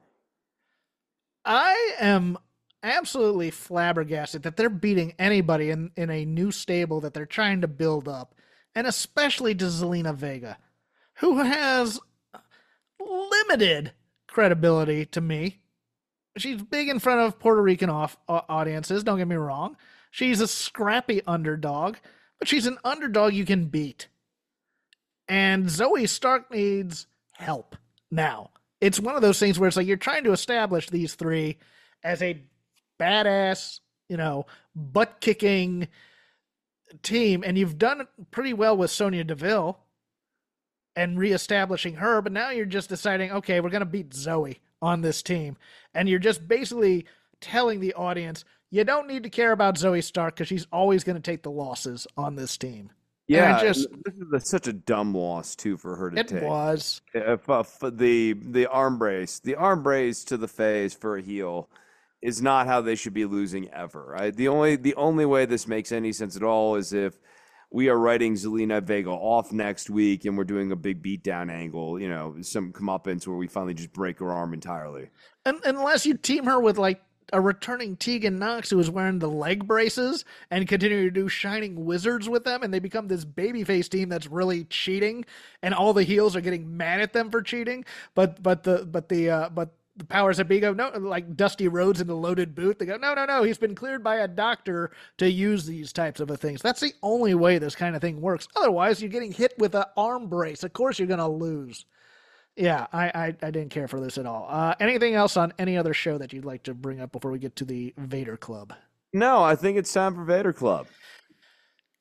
I am absolutely flabbergasted that they're beating anybody in a new stable that they're trying to build up, and especially to Zelina Vega, who has limited credibility to me. She's big in front of Puerto Rican audiences, don't get me wrong. She's a scrappy underdog, but she's an underdog you can beat. And Zoe Stark needs help now. It's one of those things where it's like you're trying to establish these 3 as a badass, butt-kicking team, and you've done it pretty well with Sonya Deville and reestablishing her, but now you're just deciding, okay, we're going to beat Zoe on this team. And you're just basically telling the audience, you don't need to care about Zoe Stark because she's always going to take the losses on this team. Yeah, this is such a dumb loss too for her to take. It was the arm brace to the face for a heel is not how they should be losing ever. Right? The only way this makes any sense at all is if we are writing Zelina Vega off next week and we're doing a big beatdown angle, some comeuppance where we finally just break her arm entirely. And unless you team her with like a returning Tegan Knox who is wearing the leg braces and continue to do Shining Wizards with them, and they become this babyface team that's really cheating, and all the heels are getting mad at them for cheating. But the powers that be go, no, like Dusty Rhodes in the loaded boot. They go, no, he's been cleared by a doctor to use these types of things. That's the only way this kind of thing works. Otherwise, you're getting hit with an arm brace. Of course, you're going to lose. Yeah, I didn't care for this at all. Anything else on any other show that you'd like to bring up before we get to the Vader Club? No, I think it's time for Vader Club.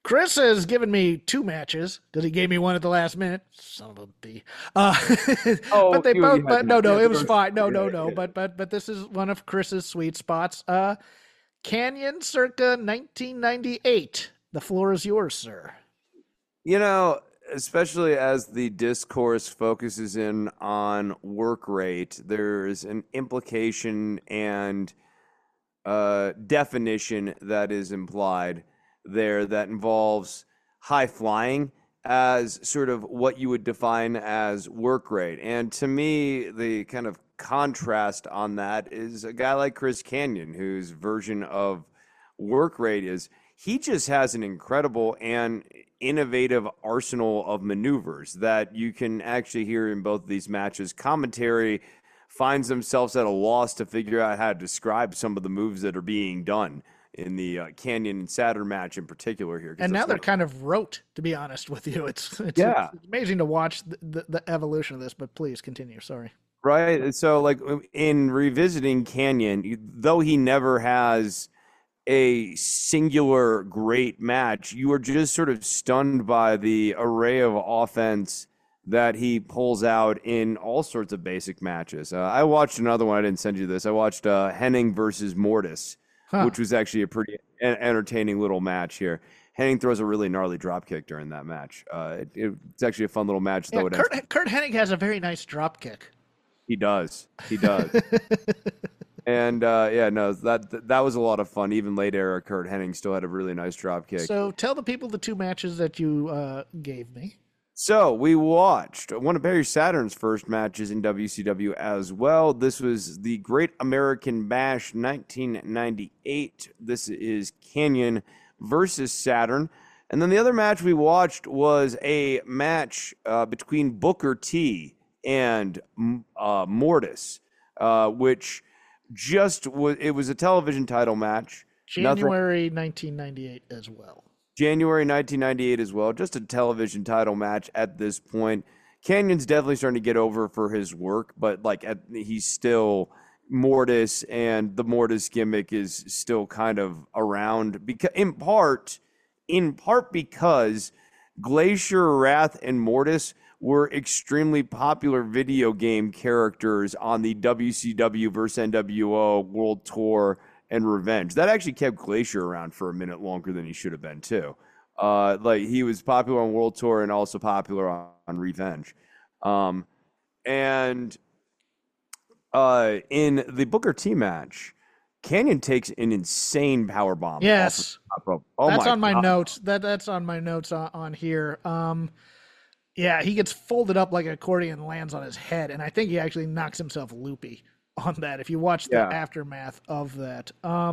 Chris has given me 2 matches because he gave me one at the last minute. Son of a b. But they both. But no, it was fine. No. But this is one of Chris's sweet spots. Kanyon, circa 1998. The floor is yours, sir. You know, especially as the discourse focuses in on work rate, there's an implication and definition that is implied there that involves high flying as sort of what you would define as work rate. And to me, the kind of contrast on that is a guy like Chris Kanyon, whose version of work rate is he just has an incredible and innovative arsenal of maneuvers that you can actually hear in both of these matches. Commentary finds themselves at a loss to figure out how to describe some of the moves that are being done in the Kanyon and Saturn match in particular here. And now they're kind of rote, to be honest with you. It's amazing to watch the evolution of this, but please continue. Sorry. Right. So like in revisiting Kanyon, though he never has a singular great match, you are just sort of stunned by the array of offense that he pulls out in all sorts of basic matches. I watched another one. I didn't send you this. I watched Hennig versus Mortis, which was actually a pretty entertaining little match here. Hennig throws a really gnarly dropkick during that match. It's actually a fun little match. Yeah, Kurt Hennig has a very nice dropkick. He does. And that was a lot of fun. Even late era Kurt Hennig still had a really nice dropkick. So tell the people the 2 matches that you gave me. So we watched one of Perry Saturn's first matches in WCW as well. This was the Great American Bash 1998. This is Kanyon versus Saturn. And then the other match we watched was a match between Booker T and Mortis, which it was a television title match. January 1998 as well. January 1998 as well. Just a television title match at this point. Kanyon's definitely starting to get over for his work, but he's still Mortis, and the Mortis gimmick is still kind of around because in part because Glacier, Wrath, and Mortis were extremely popular video game characters on the WCW versus NWO World Tour and Revenge. That actually kept Glacier around for a minute longer than he should have been too. He was popular on World Tour and also popular on Revenge. In the Booker T match, Kanyon takes an insane power bomb. Yes, that's on my notes. That's on my notes on here. He gets folded up like an accordion and lands on his head, and I think he actually knocks himself loopy on that. If you watch the aftermath of that,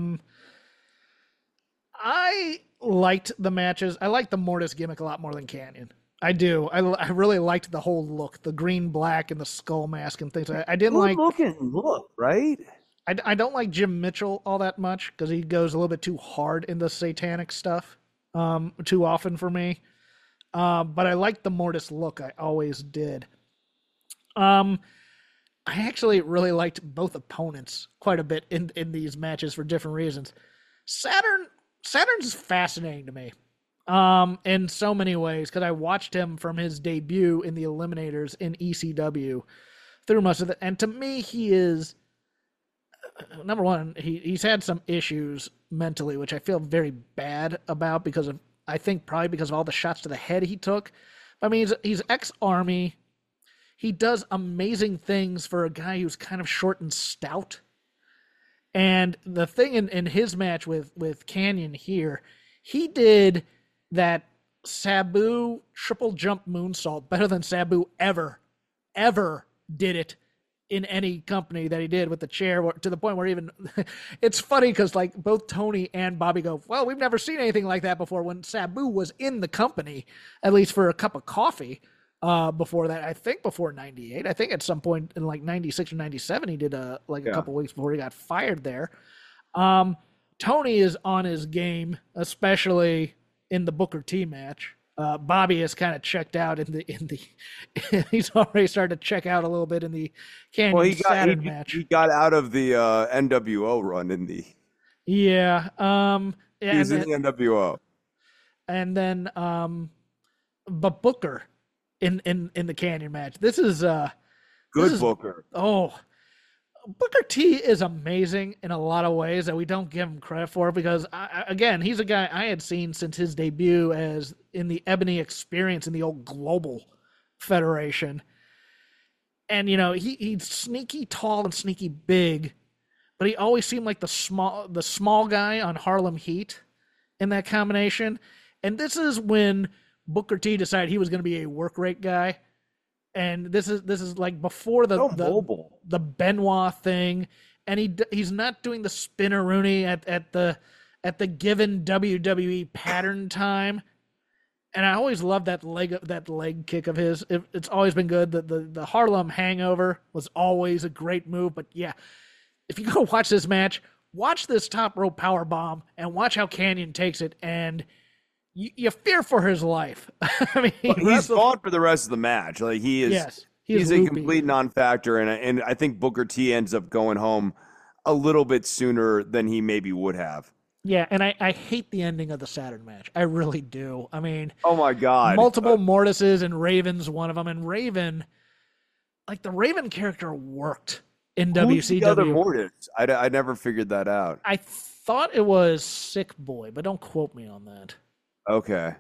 I liked the matches. I liked the Mortis gimmick a lot more than Kanyon. I do. I really liked the whole look, the green, black, and the skull mask and things. I didn't like look, right? I don't like Jim Mitchell all that much because he goes a little bit too hard into satanic stuff too often for me. But I liked the Mortis look. I always did. I actually really liked both opponents quite a bit in these matches for different reasons. Saturn's fascinating to me in so many ways because I watched him from his debut in the Eliminators in ECW through most of it. And to me, he is, number one, he's had some issues mentally, which I feel very bad about I think probably because of all the shots to the head he took. I mean, he's ex-Army. He does amazing things for a guy who's kind of short and stout. And the thing in his match with Kanyon here, he did that Sabu triple jump moonsault better than Sabu ever did it in any company that he did with the chair, to the point where even it's funny because like both Tony and Bobby go, well, we've never seen anything like that before, when Sabu was in the company, at least for a cup of coffee. Before that, I think before 98, I think at some point in like 96 or 97, he did a couple weeks before he got fired there. Tony is on his game, especially in the Booker T match. Bobby has kind of checked out in the he's already started to check out a little bit in the Kanyon Saturn match. He got out of the NWO run in the he was in the NWO. and then but Booker in the Canyon match. This is Booker. Oh, Booker T is amazing in a lot of ways that we don't give him credit for, because again, he's a guy I had seen since his debut as in the Ebony Experience in the old Global Federation. And he's sneaky tall and sneaky big, but he always seemed like the small guy on Harlem Heat in that combination. And this is when Booker T decided he was going to be a work rate guy. And this is like before the Benoit thing, and he's not doing the spinneroonie at the given WWE pattern time. And I always loved that leg kick of his. It's always been good. The Harlem Hangover was always a great move. But yeah, if you go watch this match, watch this top rope power bomb and watch how Canyon takes it, and you fear for his life. I mean, he's gone for the rest of the match. Like he is. Yes, he's a complete non-factor, and I think Booker T ends up going home a little bit sooner than he maybe would have. Yeah, and I hate the ending of the Saturn match. I really do. I mean, oh my God, multiple Mortises, and Raven's one of them. And Raven, like the Raven character worked in WCW. Who's the other Mortis? I never figured that out. I thought it was Sick Boy, but don't quote me on that. Okay.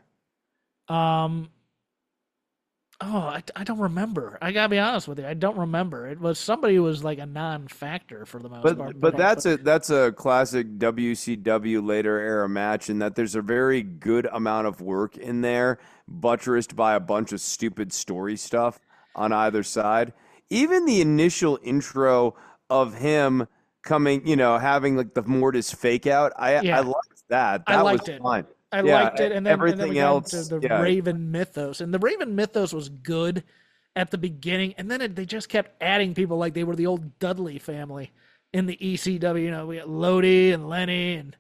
I don't remember. I gotta be honest with you. I don't remember. It was somebody who was like a non-factor for the most part. But that's a classic WCW later era match, in that there's a very good amount of work in there, buttressed by a bunch of stupid story stuff on either side. Even the initial intro of him coming, having like the Mortis fake out, I liked that. That was fine. I liked it, and then everything else. The Raven mythos, and the Raven mythos was good at the beginning, and then they just kept adding people like they were the old Dudley family in the ECW. We had Lodi and Lenny, and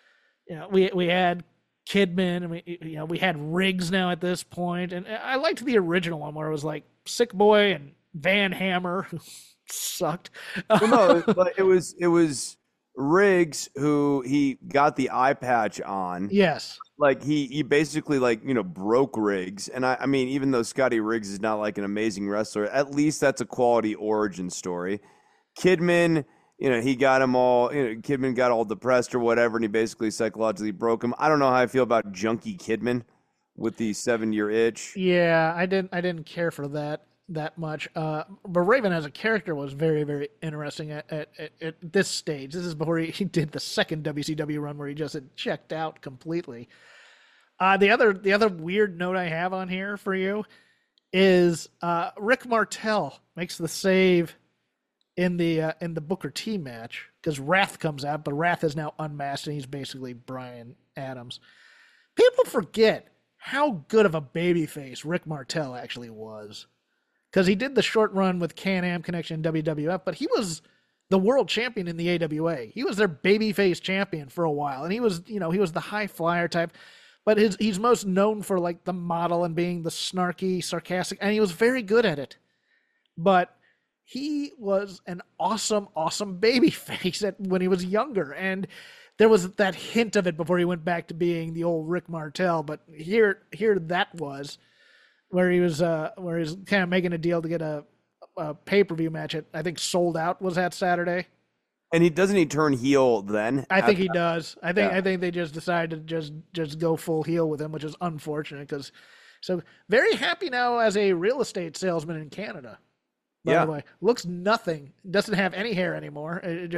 we had Kidman, and we had Riggs now at this point, and I liked the original one where it was like Sick Boy and Van Hammer, who sucked. Well, no, it was Riggs who he got the eye patch on. Yes. Like he basically broke Riggs, and I mean, even though Scotty Riggs is not like an amazing wrestler, at least that's a quality origin story. Kidman, he got him all. Kidman got all depressed or whatever, and he basically psychologically broke him. I don't know how I feel about Junkie Kidman with the 7-year itch. Yeah, I didn't care for that much. But Raven as a character was very, very interesting at this stage. This is before he did the second WCW run where he just had checked out completely. The other weird note I have on here for you is Rick Martel makes the save in the Booker T match because Wrath comes out, but Wrath is now unmasked and he's basically Bryan Adams. People forget how good of a babyface Rick Martel actually was. Because he did the short run with Can-Am Connection WWF, but he was the world champion in the AWA. He was their babyface champion for a while, and he was the high flyer type. But he's most known for like the model and being the snarky, sarcastic, and he was very good at it. But he was an awesome, awesome babyface when he was younger, and there was that hint of it before he went back to being the old Rick Martel. But here that was. Where he was kind of making a deal to get a pay-per-view match at, I think Sold Out was that Saturday. And doesn't he turn heel then? I think he does. I think they just decided to just go full heel with him, which is unfortunate so very happy now as a real estate salesman in Canada. By the way, looks nothing. Doesn't have any hair anymore.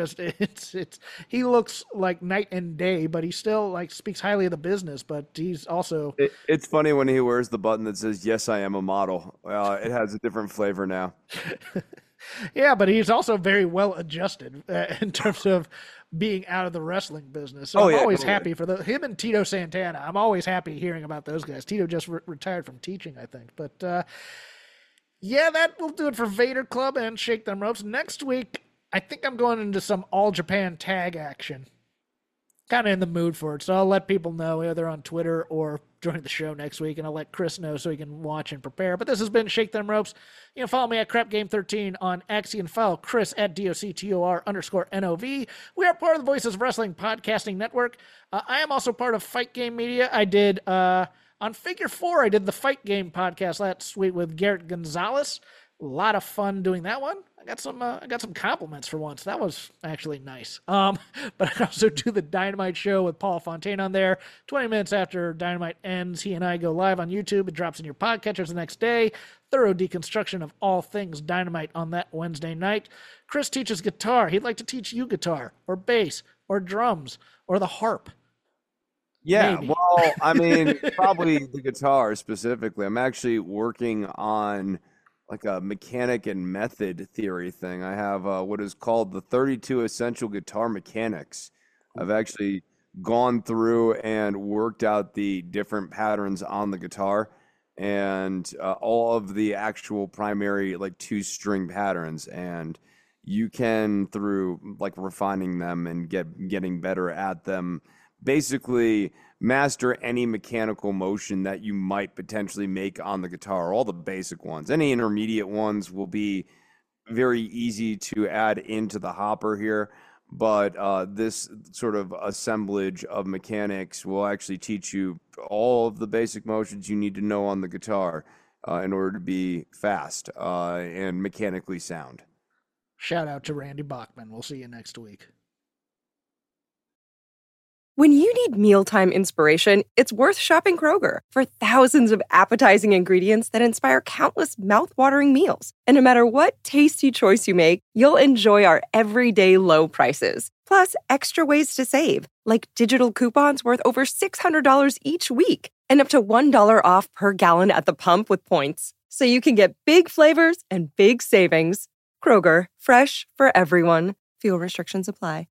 He looks like night and day, but he still like speaks highly of the business. But he's also. It's funny when he wears the button that says "Yes, I am a model." It has a different flavor now. Yeah, but he's also very well adjusted in terms of being out of the wrestling business. So I'm always happy for him and Tito Santana. I'm always happy hearing about those guys. Tito just retired from teaching, I think, but. Yeah, that will do it for Vader Club and Shake Them Ropes. Next week, I think I'm going into some All Japan tag action. Kind of in the mood for it, so I'll let people know either on Twitter or during the show next week, and I'll let Chris know so he can watch and prepare. But this has been Shake Them Ropes. You can follow me at CrapGame13 on X. You can follow Chris at DOCTOR_NOV. We are part of the Voices of Wrestling Podcasting Network. I am also part of Fight Game Media. I did, on Figure 4, I did the Fight Game podcast last week with Garrett Gonzalez. A lot of fun doing that one. I got some compliments for once. That was actually nice. But I also do the Dynamite show with Paul Fontaine on there. 20 minutes after Dynamite ends, he and I go live on YouTube. It drops in your podcatchers the next day. Thorough deconstruction of all things Dynamite on that Wednesday night. Chris teaches guitar. He'd like to teach you guitar or bass or drums or the harp. Yeah, Maybe. well, I mean, probably the guitar specifically. I'm actually working on like a mechanic and method theory thing. I have what is called the 32 Essential Guitar Mechanics. I've actually gone through and worked out the different patterns on the guitar and all of the actual primary like 2-string patterns. And you can, through like refining them and getting better at them, basically master any mechanical motion that you might potentially make on the guitar, all the basic ones. Any intermediate ones will be very easy to add into the hopper here, but this sort of assemblage of mechanics will actually teach you all of the basic motions you need to know on the guitar in order to be fast and mechanically sound. Shout out to Randy Bachman. We'll see you next week. When you need mealtime inspiration, it's worth shopping Kroger for thousands of appetizing ingredients that inspire countless mouth-watering meals. And no matter what tasty choice you make, you'll enjoy our everyday low prices. Plus, extra ways to save, like digital coupons worth over $600 each week and up to $1 off per gallon at the pump with points. So you can get big flavors and big savings. Kroger, fresh for everyone. Fuel restrictions apply.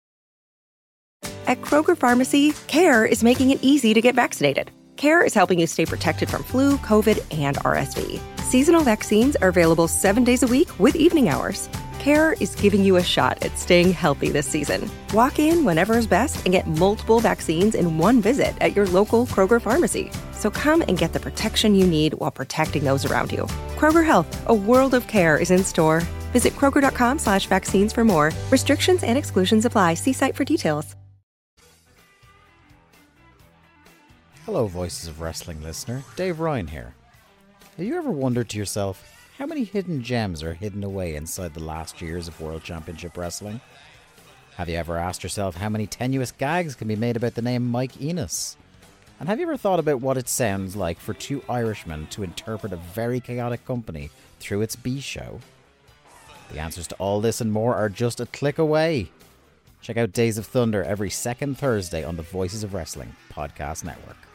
At Kroger Pharmacy, CARE is making it easy to get vaccinated. CARE is helping you stay protected from flu, COVID, and RSV. Seasonal vaccines are available 7 days a week with evening hours. CARE is giving you a shot at staying healthy this season. Walk in whenever is best and get multiple vaccines in one visit at your local Kroger Pharmacy. So come and get the protection you need while protecting those around you. Kroger Health, a world of care is in store. Visit Kroger.com/vaccines for more. Restrictions and exclusions apply. See site for details. Hello, Voices of Wrestling listener. Dave Ryan here. Have you ever wondered to yourself how many hidden gems are hidden away inside the last years of World Championship Wrestling? Have you ever asked yourself how many tenuous gags can be made about the name Mike Enos? And have you ever thought about what it sounds like for two Irishmen to interpret a very chaotic company through its B-show? The answers to all this and more are just a click away. Check out Days of Thunder every second Thursday on the Voices of Wrestling Podcast Network.